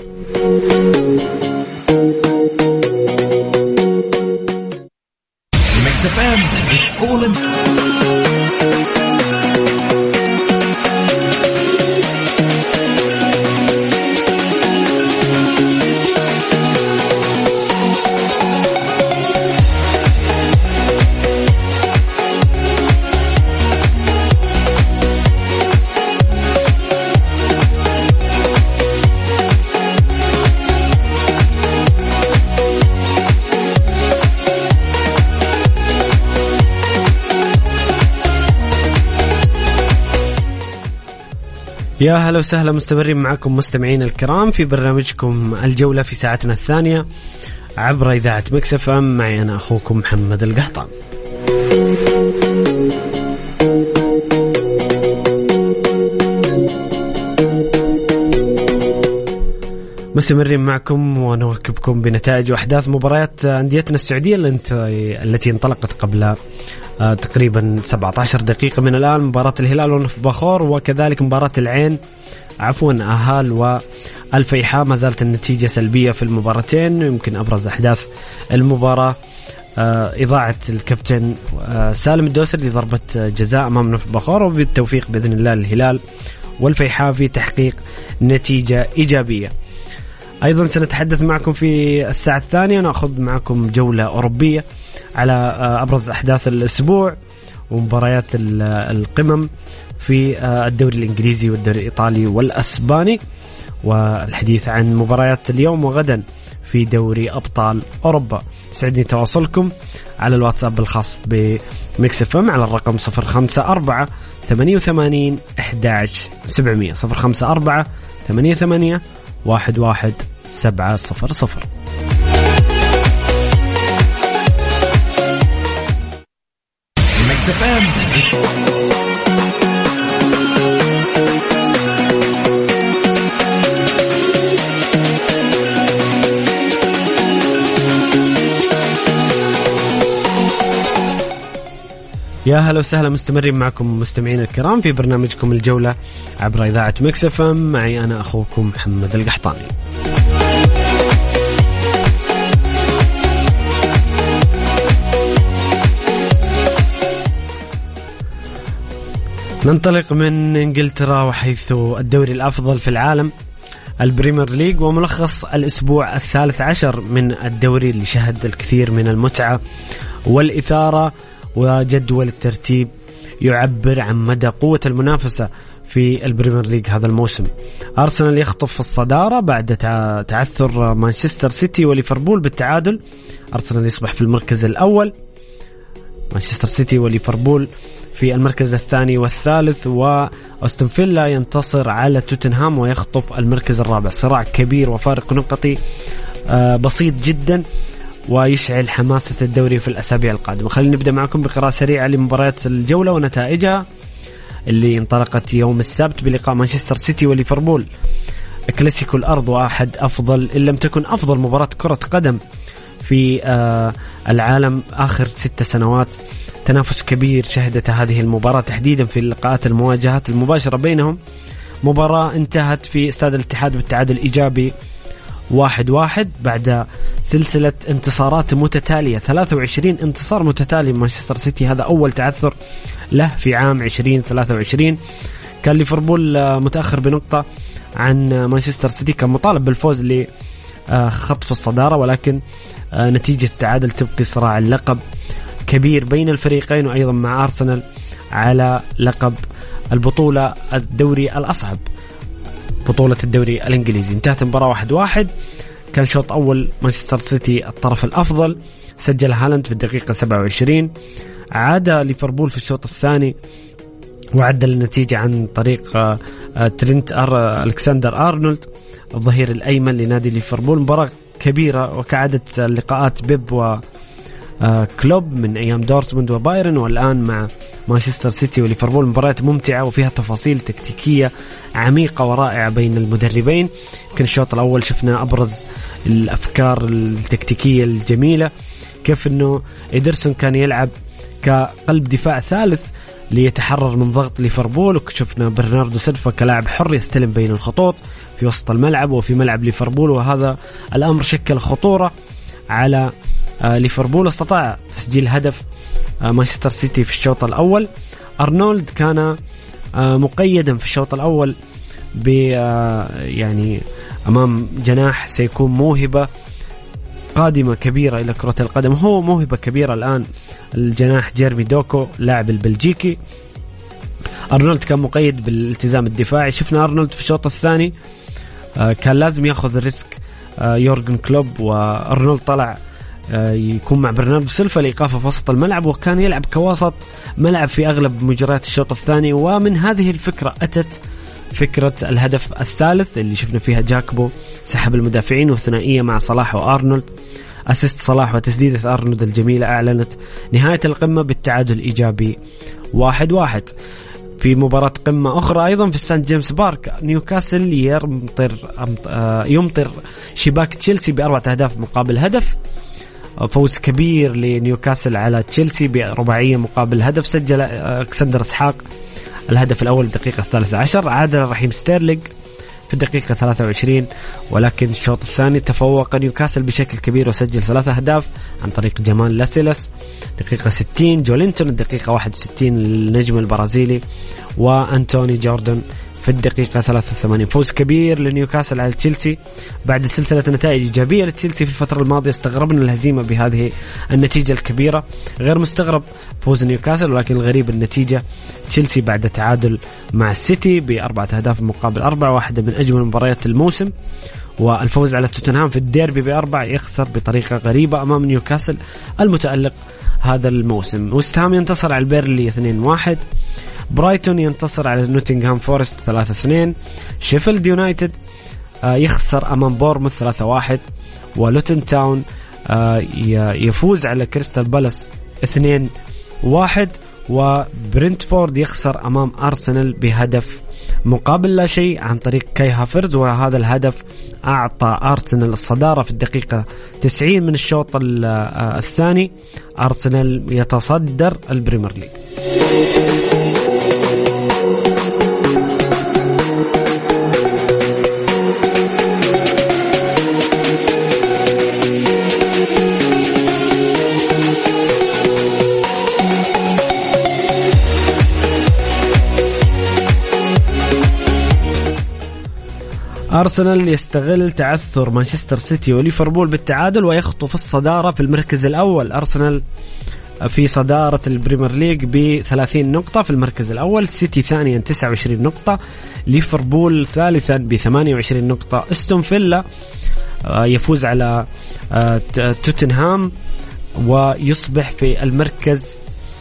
يا هلا وسهلا، مستمرين معكم مستمعين الكرام في برنامجكم الجولة في ساعتنا الثانية عبر إذاعة ميكس اف ام. معي أنا أخوكم محمد القحطان. مستمرين معكم ونواكبكم بنتائج وأحداث مباريات أنديتنا السعودية التي انطلقت قبل آه تقريبا سبعة عشر دقيقة من الآن. مباراة الهلال ونفع بخور، وكذلك مباراة العين عفوا أهال والفيحاء. ما زالت النتيجة سلبية في المباراتين. يمكن أبرز أحداث المباراة آه إضاعة الكابتن آه سالم الدوسري لضربة جزاء أمام نفع بخور، وبالتوفيق بإذن الله الهلال والفيحاء في تحقيق نتيجة إيجابية. أيضا سنتحدث معكم في الساعة الثانية ونأخذ معكم جولة أوروبية على أبرز أحداث الأسبوع ومباريات القمم في الدوري الإنجليزي والدوري الإيطالي والأسباني، والحديث عن مباريات اليوم وغدا في دوري أبطال أوروبا. سعدني تواصلكم على الواتساب الخاص بميكس اف ام على الرقم صفر خمسة أربعة ثمانية وثمانين أحد عشر سبعمية صفر خمسة أربعة ثمانية ثمانية واحد واحد سبعة صفر صفر. يا هلا وسهلا، مستمرين معكم مستمعين الكرام في برنامجكم الجولة عبر إذاعة ميكس اف ام. معي أنا أخوكم محمد القحطاني. ننطلق من إنجلترا، وحيث الدوري الأفضل في العالم البريمير ليج، وملخص الأسبوع الثالث عشر من الدوري اللي شهد الكثير من المتعة والإثارة، وجدول الترتيب يعبر عن مدى قوة المنافسة في البريمير ليج هذا الموسم. أرسنال يخطف الصدارة بعد تعثر مانشستر سيتي وليفربول بالتعادل. أرسنال يصبح في المركز الأول، مانشستر سيتي وليفربول في المركز الثاني والثالث، وأستون فيلا ينتصر على توتنهام ويخطف المركز الرابع. صراع كبير وفارق نقطي بسيط جدا، ويشعل حماسة الدوري في الأسابيع القادمة. خلينا نبدأ معكم بقراءة سريعة لمباريات الجولة ونتائجها اللي انطلقت يوم السبت بلقاء مانشستر سيتي وليفربول. كلاسيكو الأرض، واحد أفضل إن لم تكن أفضل مباراة كرة قدم في العالم آخر ست سنوات. تنافس كبير شهدت هذه المباراة تحديدا في اللقاءات المواجهات المباشرة بينهم. مباراة انتهت في استاد الاتحاد بالتعادل إيجابي واحد واحد بعد سلسلة انتصارات متتالية، ثلاثة وعشرين انتصار متتالي مانشستر سيتي. هذا أول تعثر له في عام عشرين ثلاثة وعشرين. كان ليفربول متأخر بنقطة عن مانشستر سيتي، كان مطالب بالفوز لخطف الصدارة، ولكن نتيجة التعادل تبقي صراع اللقب كبير بين الفريقين، وأيضا مع أرسنال على لقب البطولة الدوري الأصعب، بطولة الدوري الإنجليزي. انتهت المباراة واحد واحد. كان شوط أول مانشستر سيتي الطرف الأفضل، سجل هالاند في الدقيقة سبعة وعشرين. عاد ليفربول في الشوط الثاني وعدل النتيجة عن طريق ترينت أر ألكسندر أرنولد الظهير الأيمن لنادي ليفربول. مباراة كبيرة وكعادة لقاءات بيب وكلوب من أيام دورتموند وبايرن والآن مع مانشستر سيتي وليفربول. مباريات ممتعة وفيها تفاصيل تكتيكية عميقة ورائعة بين المدربين. كان الشوط الأول شفنا أبرز الأفكار التكتيكية الجميلة، كيف أنه إيدرسون كان يلعب كقلب دفاع ثالث ليتحرر من ضغط ليفربول، وشفنا برناردو سيلفا كلاعب حر يستلم بين الخطوط في وسط الملعب وفي ملعب ليفربول، وهذا الأمر شكل خطورة على ليفربول. استطاع تسجيل هدف مانشستر سيتي في الشوط الأول. أرنولد كان مقيدا في الشوط الأول ب يعني أمام جناح سيكون موهبة قادمة كبيرة إلى كرة القدم، هو موهبة كبيرة الآن الجناح جيرمي دوكو لاعب البلجيكي. أرنولد كان مقيد بالالتزام الدفاعي. شفنا أرنولد في الشوط الثاني كان لازم يأخذ الريسك يورغن كلوب، وأرنولد طلع يكون مع برناردو سيلفا لإيقافه في وسط الملعب، وكان يلعب كوسط ملعب في أغلب مجريات الشوط الثاني. ومن هذه الفكرة أتت فكرة الهدف الثالث اللي شفنا فيها جاكبو سحب المدافعين وثنائية مع صلاح وأرنولد. أسيست صلاح وتسديدة أرنولد الجميلة أعلنت نهاية القمة بالتعادل الإيجابي واحد واحد. في مباراة قمة أخرى أيضا في سانت جيمس بارك، نيوكاسل يمطر يمطر شباك تشيلسي بأربعة أهداف مقابل هدف. فوز كبير لنيوكاسل على تشيلسي برباعية مقابل هدف. سجل ألكسندر إسحاق الهدف الأول الدقيقة الثالثة عشر، عادل رحيم ستيرلينج في الدقيقة ثلاثة وعشرين. ولكن الشوط الثاني تفوق نيوكاسل بشكل كبير وسجل ثلاثة أهداف عن طريق جمال لاسيلس دقيقة ستين، جولينتون الدقيقة واحد وستين النجم البرازيلي، وأنتوني جوردن في الدقيقة ثلاثة وثمانين. فوز كبير لنيوكاسل على تشيلسي بعد سلسلة نتائج إيجابية لتشيلسي في الفترة الماضية. استغربنا الهزيمة بهذه النتيجة الكبيرة، غير مستغرب فوز نيوكاسل، ولكن الغريب النتيجة تشيلسي بعد تعادل مع السيتي بأربعة أهداف مقابل أربعة، واحدة من أجمل مباريات الموسم. والفوز على توتنهام في الديربي بأربعة يخسر بطريقة غريبة أمام نيوكاسل المتألق هذا الموسم. وستهام ينتصر على البيرلي اثنين واحد. برايتون ينتصر على نوتنغهام فورست ثلاثة اثنين. شيفيلد يونايتد يخسر أمام بورموث ثلاثة واحد. ولوتن تاون يفوز على كريستال بالاس اثنين واحد. وبرنتفورد يخسر أمام أرسنال بهدف مقابل لا شيء عن طريق كاي هافرز، وهذا الهدف أعطى أرسنال الصدارة في الدقيقة تسعين من الشوط الثاني. أرسنال يتصدر البريمير ليج. أرسنال يستغل تعثر مانشستر سيتي وليفربول بالتعادل ويخطو في الصدارة في المركز الأول. أرسنال في صدارة البريمير ليج بثلاثين نقطة في المركز الأول، سيتي ثانيا تسعة وعشرين نقطة، ليفربول ثالثا بثمانية وعشرين نقطة. استون فيلا يفوز على توتنهام ويصبح في المركز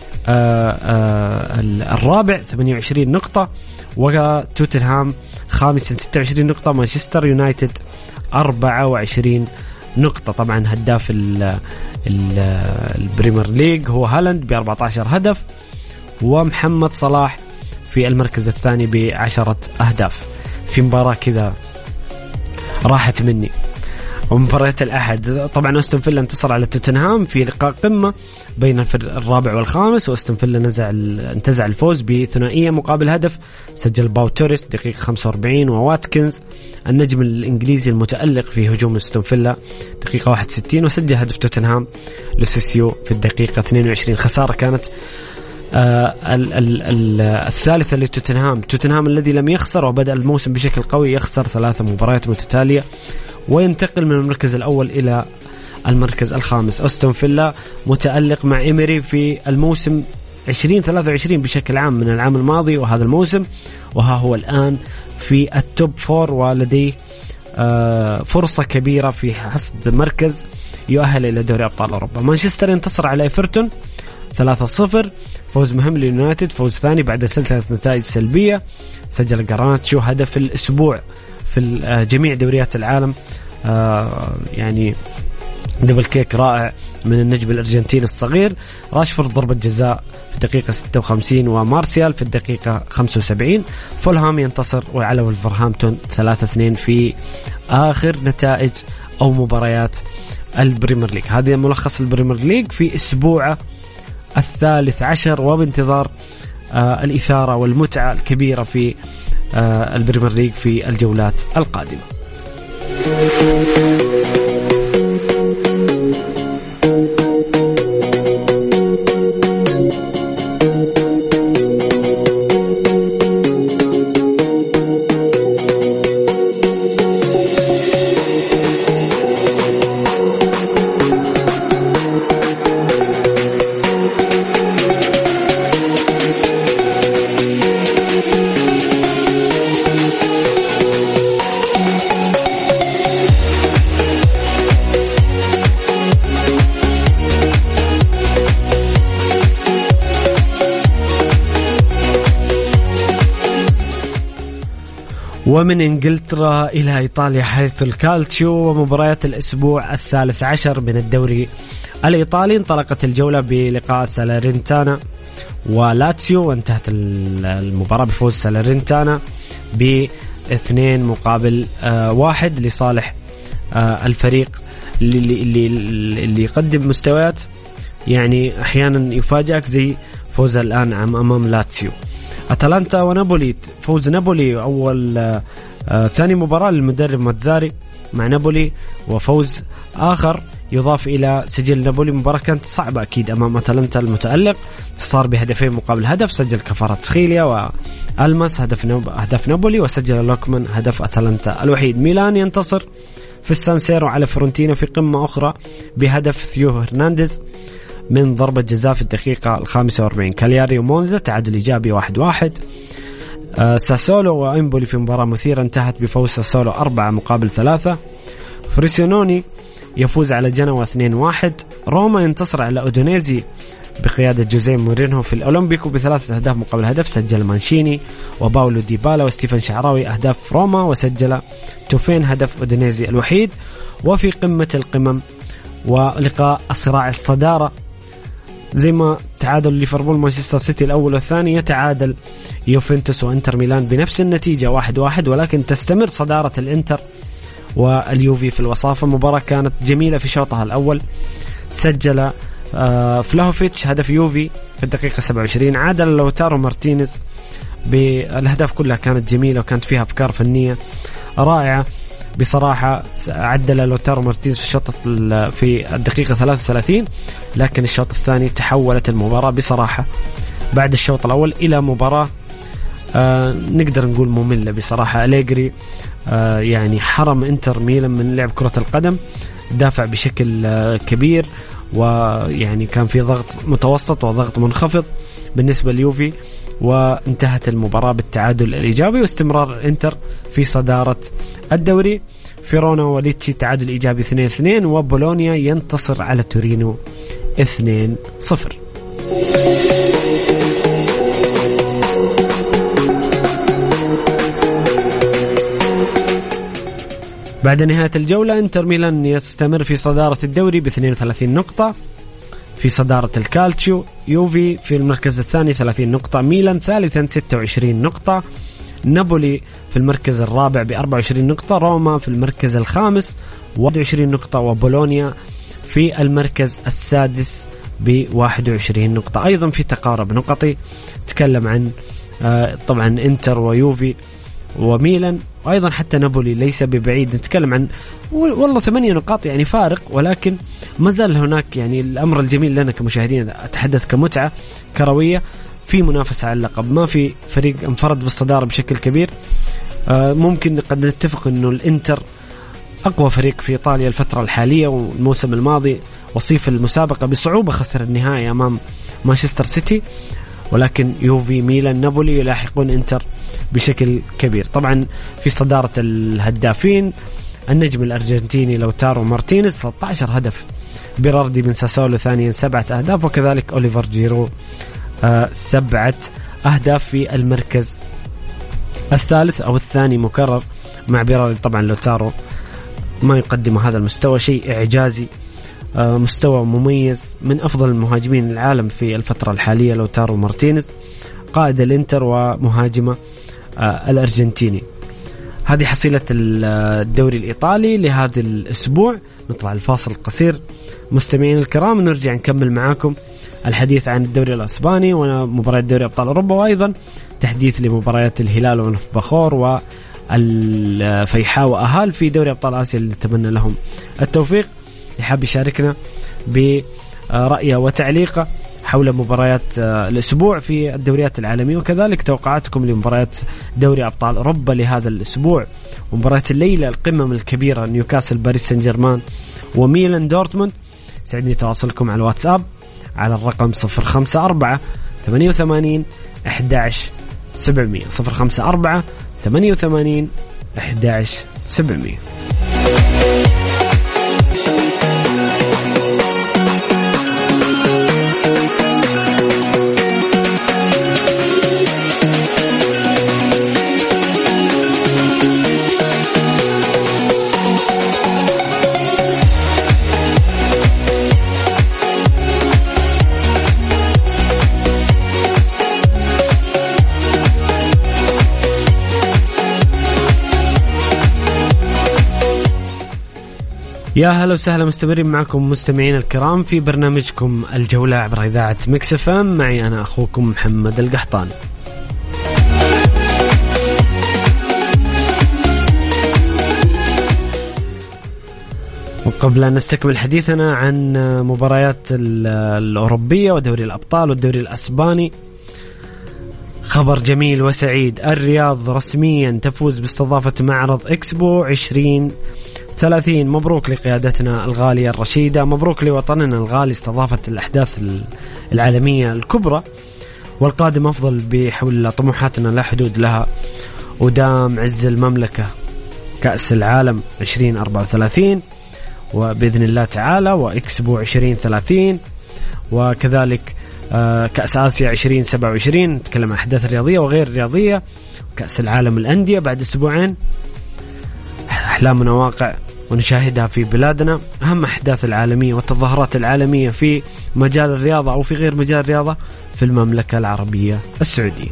الرابع ثمانية وعشرين نقطة، وتوتنهام خامسا ستة وعشرين نقطة. مانشستر يونايتد أربعة وعشرين نقطة. طبعا هداف البريمير ليج هو هالاند بأربعة عشر هدف، ومحمد صلاح في المركز الثاني بعشرة أهداف. في مباراة كذا راحت مني، ومباراة الأحد طبعا أستون فيلا انتصر على توتنهام في لقاء قمة بين الرابع والخامس، وأستون فيلا نزع انتزع الفوز بثنائية مقابل هدف. سجل باو توريس دقيقة خمسة وأربعين، وواتكنز النجم الإنجليزي المتألق في هجوم أستون فيلا دقيقة واحد وستين، وسجل هدف توتنهام لوسيسيو في الدقيقة اثنين وعشرين. خسارة كانت آه ال ال ال الثالثة لتوتنهام. توتنهام الذي لم يخسر وبدأ الموسم بشكل قوي يخسر ثلاثة مباريات متتالية وينتقل من المركز الأول إلى المركز الخامس. أستون فيلا متألق مع إيميري في الموسم عشرين ثلاثة وعشرين بشكل عام من العام الماضي وهذا الموسم، وها هو الآن في التوب فور ولديه فرصة كبيرة في حصد مركز يؤهل إلى دوري أبطال أوروبا. مانشستر ينتصر على إيفرتون ثلاثة صفر، فوز مهم لليونايتد، فوز ثاني بعد سلسلة نتائج سلبية. سجل جراناتشو هدف الأسبوع في جميع دوريات العالم، يعني دبل كيك رائع من النجم الأرجنتيني الصغير. راشفورد ضربة جزاء في الدقيقة ستة وخمسين ومارسيال في الدقيقة خمسة وسبعين. فولهام ينتصر على ولفرهامبتون ثلاثة اثنين في آخر نتائج أو مباريات البريمير ليج. هذا ملخص البريمير ليج في أسبوعه الثالث عشر، وبانتظار آه الإثارة والمتعة الكبيرة في آه البريمير ليج في الجولات القادمة. ومن إنجلترا إلى إيطاليا، حيث الكالتشيو ومباريات الأسبوع الثالث عشر من الدوري الإيطالي. انطلقت الجولة بلقاء سالرنتانا ولاتسيو، وانتهت المباراة بفوز سالرنتانا باثنين مقابل آه واحد لصالح آه الفريق اللي, اللي, اللي يقدم مستويات يعني أحيانا يفاجئك، زي فوز الآن أمام لاتسيو. أتلانتا ونابولي، فوز نابولي أول آه آه ثاني مباراة للمدرب ماتزاري مع نابولي، وفوز آخر يضاف إلى سجل نابولي. مباراة كانت صعبة أكيد أمام أتلانتا المتألق، صار بهدفين مقابل هدف. سجل كفاراتسخيليا وألماس هدف نوب... هدف نابولي، وسجل لوكمان هدف أتلانتا الوحيد. ميلان ينتصر في السانسيرو على فرونتينا في قمة أخرى بهدف ثيو هرنانديز من ضربة جزاء في الدقيقة الخامسة وأربعين. كالياري ومونزا تعادل إيجابي واحد واحد. آه ساسولو وإمبولي في مباراة مثيرة انتهت بفوز ساسولو أربعة مقابل ثلاثة. فريسيونوني يفوز على جنوا اثنين واحد. روما ينتصر على أودونيزي بقيادة جوزيه مورينهو في الأولمبيكو بثلاثة أهداف مقابل هدف. سجل مانشيني وباولو ديبالا وستيفن شعراوي أهداف روما، وسجل توفين هدف أودونيزي الوحيد. وفي قمة القمم ولقاء صراع الصدارة، زي ما تعادل ليفربول مانشستر سيتي الأول والثاني، يتعادل يوفنتوس وإنتر ميلان بنفس النتيجة واحد واحد، ولكن تستمر صدارة الإنتر واليوفي في الوصافة. مباراة كانت جميلة في شوطها الأول، سجل آه فلاهوفيتش هدف يوفي في الدقيقة سبعة وعشرين. عادل لوتارو مارتينيز بالأهداف كلها كانت جميلة وكانت فيها أفكار فنية رائعة بصراحة. عدل لوتارو مارتينيز في الشوط في الدقيقة ثلاثة وثلاثين، لكن الشوط الثاني تحولت المباراة بصراحة بعد الشوط الأول إلى مباراة آه نقدر نقول مملة بصراحة. أليجري آه يعني حرم إنتر ميلان من لعب كرة القدم، دافع بشكل آه كبير، ويعني كان في ضغط متوسط وضغط منخفض بالنسبة ليوفي، وانتهت المباراة بالتعادل الإيجابي واستمرار إنتر في صدارة الدوري. فيرونا وليتشي تعادل إيجابي اثنين اثنين، وبولونيا ينتصر على تورينو اثنين صفر. بعد نهاية الجولة انتر ميلان يستمر في صدارة الدوري ب اثنين وثلاثين نقطة في صدارة الكالتشيو. يوفي في المركز الثاني ثلاثين نقطة، ميلان ثالثا ستة وعشرين نقطة، نابولي في المركز الرابع ب أربعة وعشرين نقطة، روما في المركز الخامس واحد وعشرين نقطة، وبولونيا في المركز السادس ب واحد وعشرين نقطة. أيضا في تقارب نقطي، تكلم عن آه طبعا انتر ويوفي وميلان، وأيضا حتى نابولي ليس ببعيد، نتكلم عن والله ثمانية نقاط يعني فارق، ولكن ما زال هناك يعني الأمر الجميل لنا كمشاهدين، أتحدث كمتعة كروية، في منافسة على اللقب، ما في فريق انفرد بالصدارة بشكل كبير. آه ممكن قد نتفق أنه الإنتر أقوى فريق في إيطاليا الفترة الحالية، والموسم الماضي وصيف المسابقة بصعوبة خسر النهائي أمام مانشستر سيتي، ولكن يوفي ميلان نابولي يلاحقون إنتر بشكل كبير. طبعا في صدارة الهدافين النجم الأرجنتيني لوتارو مارتينيز ثلاثة عشر هدف، بيراردي من ساسولو ثانيا سبعة أهداف، وكذلك أوليفر جيرو آه سبعة أهداف في المركز الثالث أو الثاني مكرر مع بيراردي. طبعا لوتارو ما يقدم هذا المستوى، شيء إعجازي، آه مستوى مميز، من أفضل المهاجمين العالم في الفترة الحالية لوتارو مارتينيز، قائد الإنتر ومهاجمة آه الأرجنتيني. هذه حصيلة الدوري الإيطالي لهذا الأسبوع. نطلع الفاصل القصير مستمعين الكرام، نرجع نكمل معاكم الحديث عن الدوري الأسباني ومباريات دوري أبطال أوروبا، وأيضا تحديث لمباريات الهلال ونفبخور والفيحاء وأهال في دوري أبطال آسيا اللي نتمنى لهم التوفيق. اللي حاب يشاركنا برأيه وتعليقه حول مباريات الأسبوع في الدوريات العالمية، وكذلك توقعاتكم لمباريات دوري أبطال أوروبا لهذا الأسبوع، ومباريات الليلة القمم الكبيرة نيوكاسل باريس سان جيرمان وميلان دورتموند. سعدني تواصلكم على الواتساب على الرقم صفر خمسة أربعة ثمانية ثمانية واحد واحد سبعمية صفر خمسة أربعة ثمانية ثمانية واحد واحد سبعمية. يا هلا وسهلا، مستمرين معكم مستمعين الكرام في برنامجكم الجولة عبر إذاعة ميكس اف ام، معي أنا أخوكم محمد القحطان. وقبل أن نستكمل حديثنا عن مباريات الأوروبية ودوري الأبطال والدوري الأسباني، خبر جميل وسعيد. الرياض رسميا تفوز باستضافة معرض إكسبو عشرين ثلاثين. مبروك لقيادتنا الغالية الرشيدة، مبروك لوطننا الغالي استضافة الأحداث العالمية الكبرى، والقادم أفضل بحول طموحاتنا لا حدود لها، ودام عز المملكة كأس العالم عشرين أربعة وثلاثين وبإذن الله تعالى، وإكسبو عشرين ثلاثين، وكذلك كأس آسيا عشرين سبعة وعشرين، نتكلم عن أحداث رياضية وغير رياضية، كأس العالم الأندية بعد أسبوعين. أحلامنا واقع ونشاهدها في بلادنا. أهم أحداث العالمية والتظاهرات العالمية في مجال الرياضة أو في غير مجال الرياضة في المملكة العربية السعودية.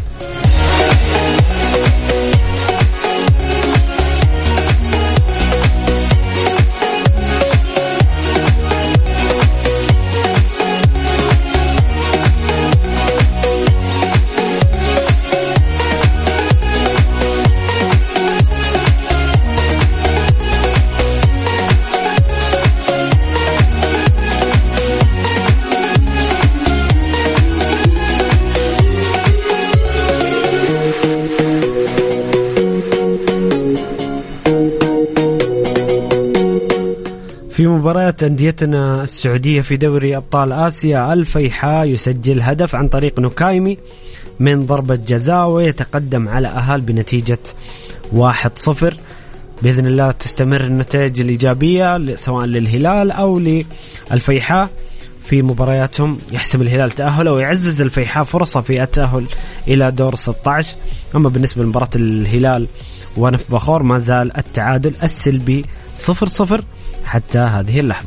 في مباريات أنديتنا السعودية في دوري أبطال آسيا، الفيحاء يسجل هدف عن طريق نكايمي من ضربة جزاء ويتقدم على أهال بنتيجة واحد صفر. بإذن الله تستمر النتائج الإيجابية سواء للهلال أو للفيحاء في مبارياتهم، يحسم الهلال تأهله ويعزز الفيحاء فرصة في التأهل إلى دور ستة عشر. أما بالنسبة لمباراة الهلال ونفبخور ما زال التعادل السلبي صفر صفر حتى هذه اللحظة.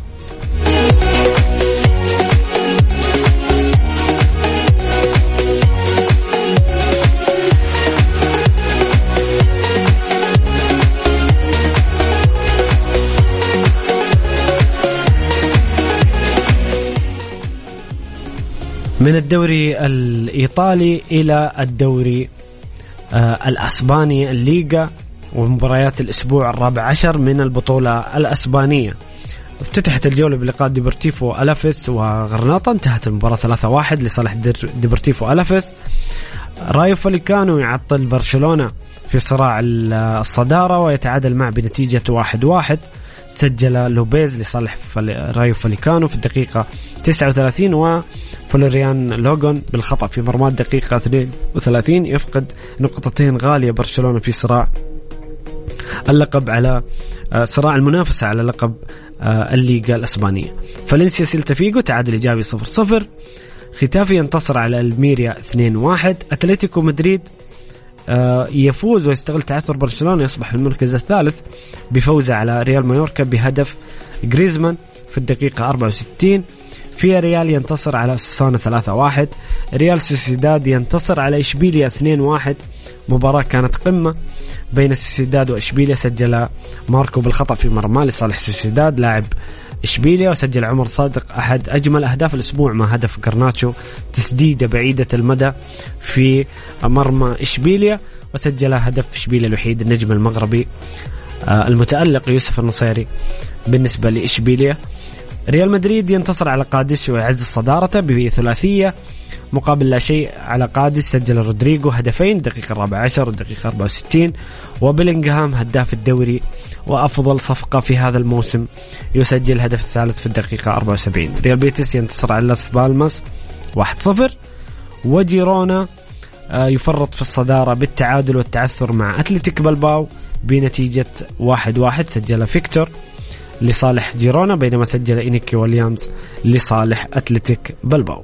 من الدوري الإيطالي إلى الدوري آه الأسباني الليغا ومباريات الأسبوع الرابع عشر من البطولة الأسبانية. افتتحت الجولة بلقاء ديبورتيفو ألافيس وغرناطة، انتهت المباراة ثلاثة واحد لصالح ديبورتيفو ألافيس. رايو فاليكانو يعطل برشلونة في صراع الصدارة ويتعادل معه بنتيجة واحد واحد. سجل لوبيز لصالح رايو فاليكانو في الدقيقة تسعة وثلاثين، وفلوريان لوغون بالخطأ في مرمى الدقيقة اثنين وثلاثين يفقد نقطتين غالية برشلونة في صراع اللقب على صراع المنافسة على لقب الليغا الإسبانية. فالنسيا سيلتا فيغو تعادل إيجابي صفر صفر. ختافي ينتصر على الميريا اثنين واحد. أتلتيكو مدريد يفوز ويستغل تعثر برشلونة، يصبح في المركز الثالث بفوزه على ريال مايوركا بهدف غريزمان في الدقيقة أربعة وستين. في ريال ينتصر على سوسانا ثلاثة واحد. ريال سوسيداد ينتصر على إشبيليا اثنين واحد. مباراة كانت قمة بين سوسيداد وإشبيليا، سجل ماركو بالخطأ في مرمى لصالح سوسيداد لاعب إشبيليا، وسجل عمر صادق أحد أجمل أهداف الأسبوع مع هدف غرناتشو، تسديدة بعيدة المدى في مرمى إشبيليا، وسجل هدف إشبيليا الوحيد النجم المغربي المتألق يوسف النصيري بالنسبة لإشبيليا. ريال مدريد ينتصر على قادش ويعز الصدارة بثلاثية مقابل لا شيء على قادش، سجل رودريغو هدفين الدقيقة الرابعة عشر والدقيقة أربعة وستين، وبيلينغهام هداف الدوري وأفضل صفقة في هذا الموسم يسجل الهدف الثالث في الدقيقة أربعة وسبعين. ريال بيتيس ينتصر على لاس بالماس واحد صفر. وجيرونا يفرط في الصدارة بالتعادل والتعثر مع أتلتيك بلباو بنتيجة واحد واحد، سجل فيكتور لصالح جيرونا بينما سجل إنيكي ويليامز لصالح أتلتيك بلباو.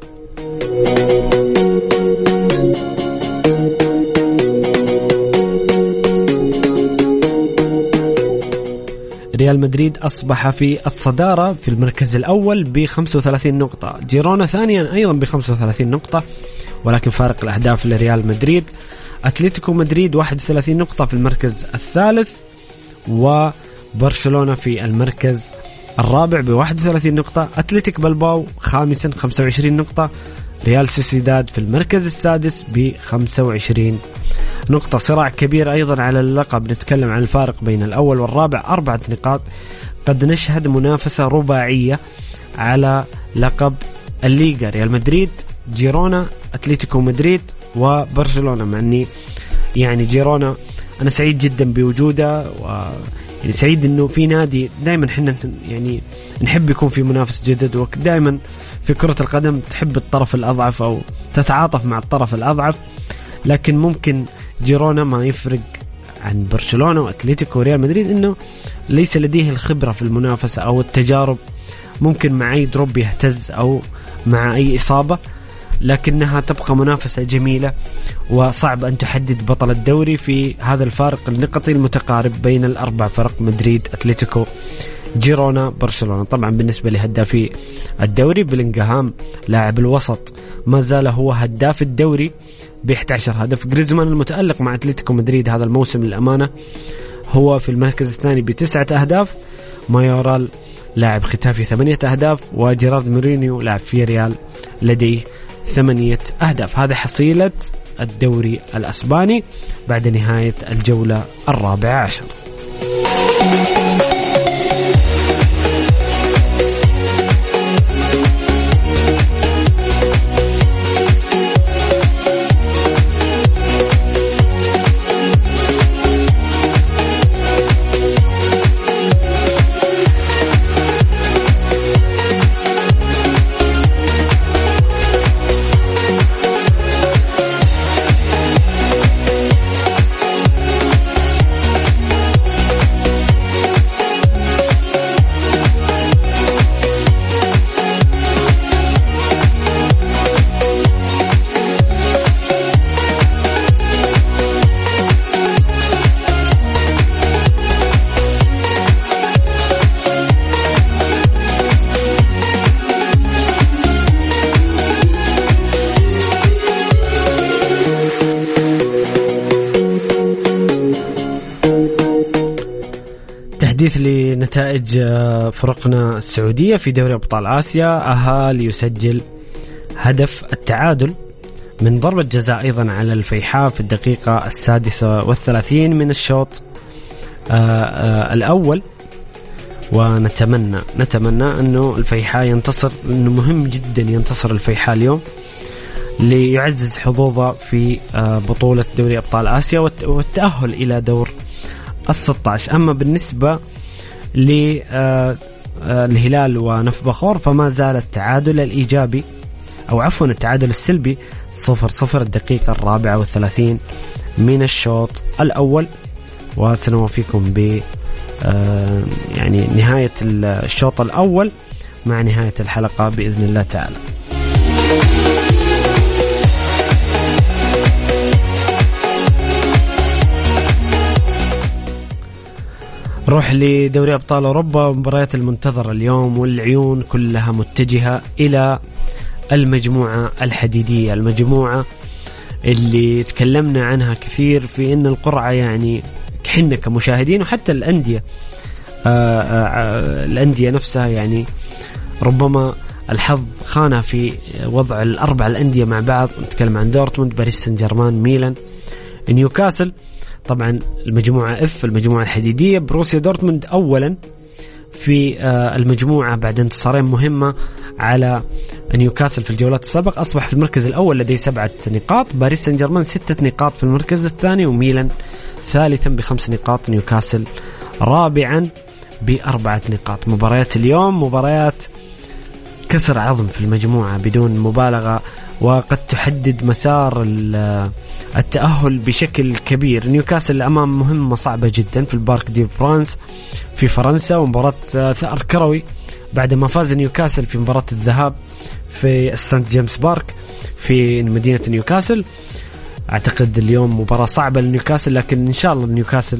ريال مدريد أصبح في الصدارة في المركز الأول ب خمسة وثلاثين نقطة، جيرونا ثانيا أيضا ب خمسة وثلاثين نقطة، ولكن فارق الأهداف لريال مدريد. أتلتيكو مدريد واحد وثلاثين نقطة في المركز الثالث، وبرشلونة في المركز الرابع بواحد وثلاثين نقطة. أتلتيك بلباو خامسا خمسة وعشرين نقطة. ريال سوسيداد في المركز السادس بخمسة وعشرين نقطة. صراع كبير أيضا على اللقب، نتكلم عن الفارق بين الأول والرابع أربعة نقاط. قد نشهد منافسة رباعية على لقب الليغا، ريال مدريد، جيرونا، أتلتيكو مدريد وبرشلونة. مع أني يعني جيرونا أنا سعيد جدا بوجوده، و يعني سعيد إنه في نادي دائما حنا يعني نحب يكون في منافس جدد، ودائما في كرة القدم تحب الطرف الأضعف أو تتعاطف مع الطرف الأضعف، لكن ممكن جيرونا ما يفرق عن برشلونة وأتلتيكو وريال مدريد إنه ليس لديه الخبرة في المنافسة أو التجارب، ممكن مع أي دروب يهتز أو مع أي إصابة، لكنها تبقى منافسة جميلة، وصعب أن تحدد بطل الدوري في هذا الفارق النقطي المتقارب بين الأربع فرق مدريد، أتلتيكو، جيرونا، برشلونة. طبعا بالنسبة لهدافي الدوري بيلينغهام لاعب الوسط ما زال هو هداف الدوري بإحدى عشر هدف. غريزمان المتألق مع أتلتيكو مدريد هذا الموسم للأمانة هو في المركز الثاني بتسعة أهداف. مايورال لاعب ختافي ثمانية أهداف، وجيرارد مورينيو لاعب في ريال لديه ثمانية أهداف. هذا حصيلة الدوري الأسباني بعد نهاية الجولة الرابعة عشر. حديث لنتائج فرقنا السعودية في دوري أبطال آسيا. أهال يسجل هدف التعادل من ضربة جزاء أيضا على الفيحاء في الدقيقة السادسة والثلاثين من الشوط الأول، ونتمنى نتمنى أنه الفيحاء ينتصر، لأنه مهم جدا ينتصر الفيحاء اليوم ليعزز حظوظه في بطولة دوري أبطال آسيا والتأهل إلى دور الستة عشر. أما بالنسبة للهلال ونفس بخور فما زال التعادل الإيجابي أو عفوا التعادل السلبي صفر صفر الدقيقة الرابعة والثلاثين من الشوط الأول. وسنوافيكم ب يعني نهاية الشوط الأول مع نهاية الحلقة بإذن الله تعالى. نروح لدوري أبطال أوروبا. مباريات المنتظرة اليوم والعيون كلها متجهة إلى المجموعة الحديدية، المجموعة اللي تكلمنا عنها كثير في إن القرعة يعني حنا كمشاهدين وحتى الأندية آآ آآ الأندية نفسها يعني ربما الحظ خانة في وضع الأربع الأندية مع بعض. نتكلم عن دورتموند، باريس سان جيرمان، ميلان، نيوكاسل. طبعا المجموعة اف المجموعة الحديدية، بروسيا دورتموند أولا في المجموعة بعد انتصارين مهمة على نيوكاسل في الجولات السابقة، أصبح في المركز الأول لديه سبعة نقاط. باريس سان جيرمان ستة نقاط في المركز الثاني، وميلان ثالثا بخمس نقاط، نيوكاسل رابعا بأربعة نقاط. مباريات اليوم مباريات كسر عظم في المجموعة بدون مبالغة، وقد تحدد مسار التأهل بشكل كبير. نيوكاسل أمام مهمة صعبة جدا في البارك دي فرانس في فرنسا، ومباراة ثأر كروي بعد ما فاز نيوكاسل في مباراة الذهاب في السانت جيمس بارك في مدينة نيوكاسل. أعتقد اليوم مباراة صعبة لنيوكاسل، لكن إن شاء الله نيوكاسل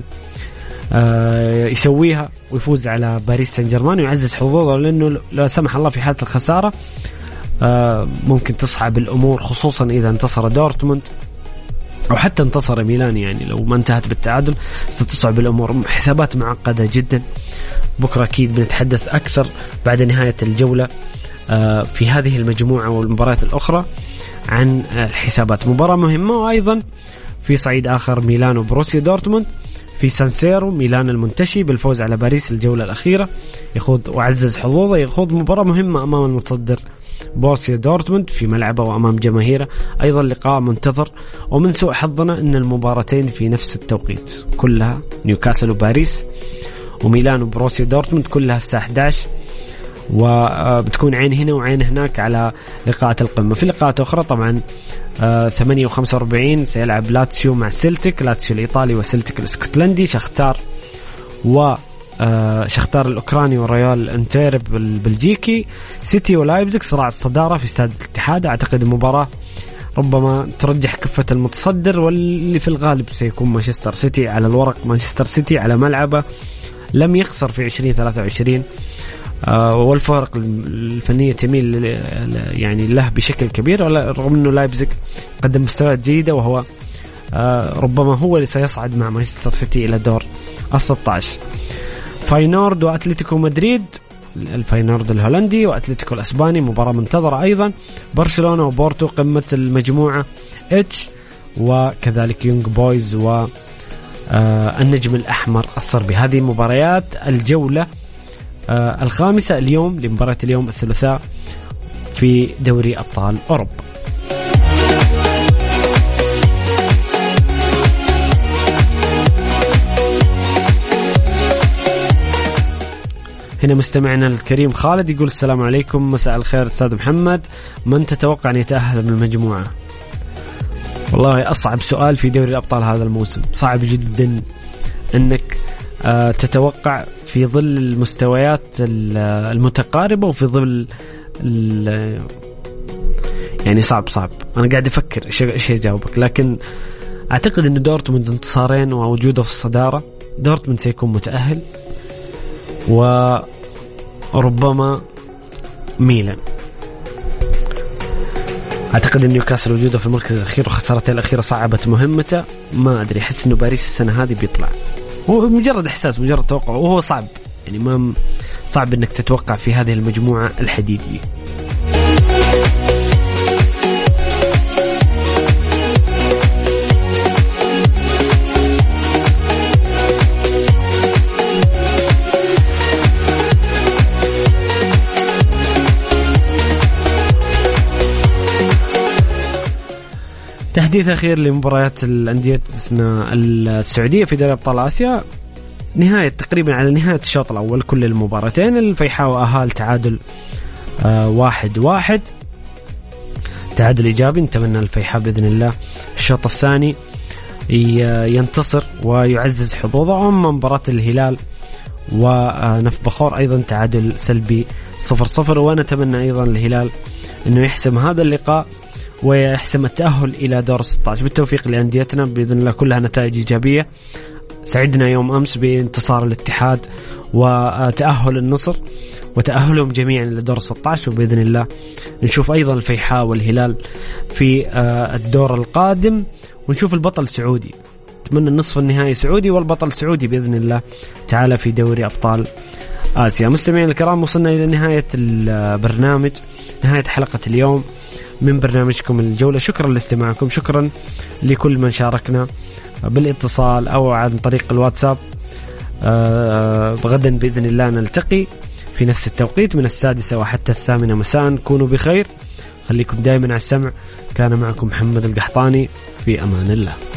آه يسويها ويفوز على باريس سان جيرمان ويعزز حظوظه، لأنه لا سمح الله في حالة الخسارة آه ممكن تصعب الأمور، خصوصا إذا انتصر دورتموند أو حتى انتصر ميلان. يعني لو ما انتهت بالتعادل ستصعب الأمور. حسابات معقدة جدا. بكرة أكيد بنتحدث أكثر بعد نهاية الجولة آه في هذه المجموعة والمباريات الأخرى عن الحسابات. مباراة مهمة. وأيضا في صعيد آخر ميلان وبروسيا دورتموند في سانسيرو، ميلان المنتشي بالفوز على باريس الجولة الأخيرة يخوض وعزز حظوظه، يخوض مباراة مهمة أمام المتصدر بروسيا دورتموند في ملعبه وأمام جماهيره. أيضا لقاء منتظر، ومن سوء حظنا أن المباراتين في نفس التوقيت، كلها نيوكاسل وباريس، وميلان وبروسيا دورتموند كلها الساعة أحد عشر، وبتكون عين هنا وعين هناك على لقاءات القمة. في لقاءات أخرى طبعا ثمانية وخمسة وأربعين سيلعب لاتسيو مع سيلتيك، لاتسيو الإيطالي وسيلتيك الاسكتلندي، شختار و شختار الأوكراني وريال انتيرب البلجيكي، سيتي ولايبزيغ صراع الصدارة في استاد الاتحاد. أعتقد المباراة ربما ترجح كفة المتصدر، واللي في الغالب سيكون مانشستر سيتي على الورق. مانشستر سيتي على ملعبه لم يخسر في عشرين ثلاثة وعشرين، آه والفرق الفنية تميل يعني له بشكل كبير، رغم أنه لايبزيغ قدم مستويات جيدة، وهو آه ربما هو اللي سيصعد مع مانشستر سيتي إلى دور الستة عشر. فاينورد وأتلتيكو مدريد، الفاينورد الهولندي وأتلتيكو الأسباني مباراة منتظرة أيضا. برشلونة وبورتو قمة المجموعة اتش، وكذلك يونغ بويز والنجم الأحمر الصربي. هذه مباريات الجولة آه الخامسة اليوم لمباراة اليوم الثلاثاء في دوري أبطال أوروبا. هنا مستمعنا الكريم خالد يقول السلام عليكم، مساء الخير أستاذ محمد، من تتوقع أن يتأهل من المجموعة؟ والله أصعب سؤال في دوري الأبطال هذا الموسم، صعب جدا أنك آه تتوقع في ظل المستويات المتقاربة وفي ظل يعني صعب صعب أنا قاعد أفكر إيش أجاوبك، لكن أعتقد أن دورتموند انتصارين ووجوده في الصدارة، دورتموند سيكون متأهل، وربما ميلان. أعتقد أن نيوكاسل وجوده في المركز الأخير وخسارته الأخيرة صعبت مهمته. ما أدري، أحس أنه باريس السنة هذه بيطلع، هو مجرد إحساس مجرد توقع، وهو صعب يعني ما صعب أنك تتوقع في هذه المجموعة الحديدية. تحديث أخير لمباريات الأندية السعودية في دوري أبطال آسيا، نهاية تقريبا على نهاية الشوط الأول كل المباراتين. الفيحاء وأهال تعادل آه واحد واحد، تعادل إيجابي، نتمنى الفيحاء بإذن الله الشوط الثاني ينتصر ويعزز حظوظه. أما مباراة الهلال ونف بخور أيضا تعادل سلبي صفر صفر، ونتمنى أيضا الهلال أنه يحسم هذا اللقاء ويحسم التأهل إلى دور ستة عشر. بالتوفيق لأنديتنا بإذن الله، كلها نتائج إيجابية. سعدنا يوم أمس بانتصار الاتحاد وتأهل النصر وتأهلهم جميعا لدور ستة عشر، وبإذن الله نشوف أيضا الفيحاء والهلال في الدور القادم، ونشوف البطل سعودي. أتمنى النصف النهائي سعودي والبطل سعودي بإذن الله تعالى في دوري أبطال آسيا. مستمعين الكرام، وصلنا إلى نهاية البرنامج، نهاية حلقة اليوم من برنامجكم الجولة. شكرا لاستماعكم، شكرا لكل من شاركنا بالاتصال أو عن طريق الواتساب. آه غدا بإذن الله نلتقي في نفس التوقيت من السادسة وحتى الثامنة مساء. كونوا بخير، خليكم دائما على السمع. كان معكم محمد القحطاني، في أمان الله.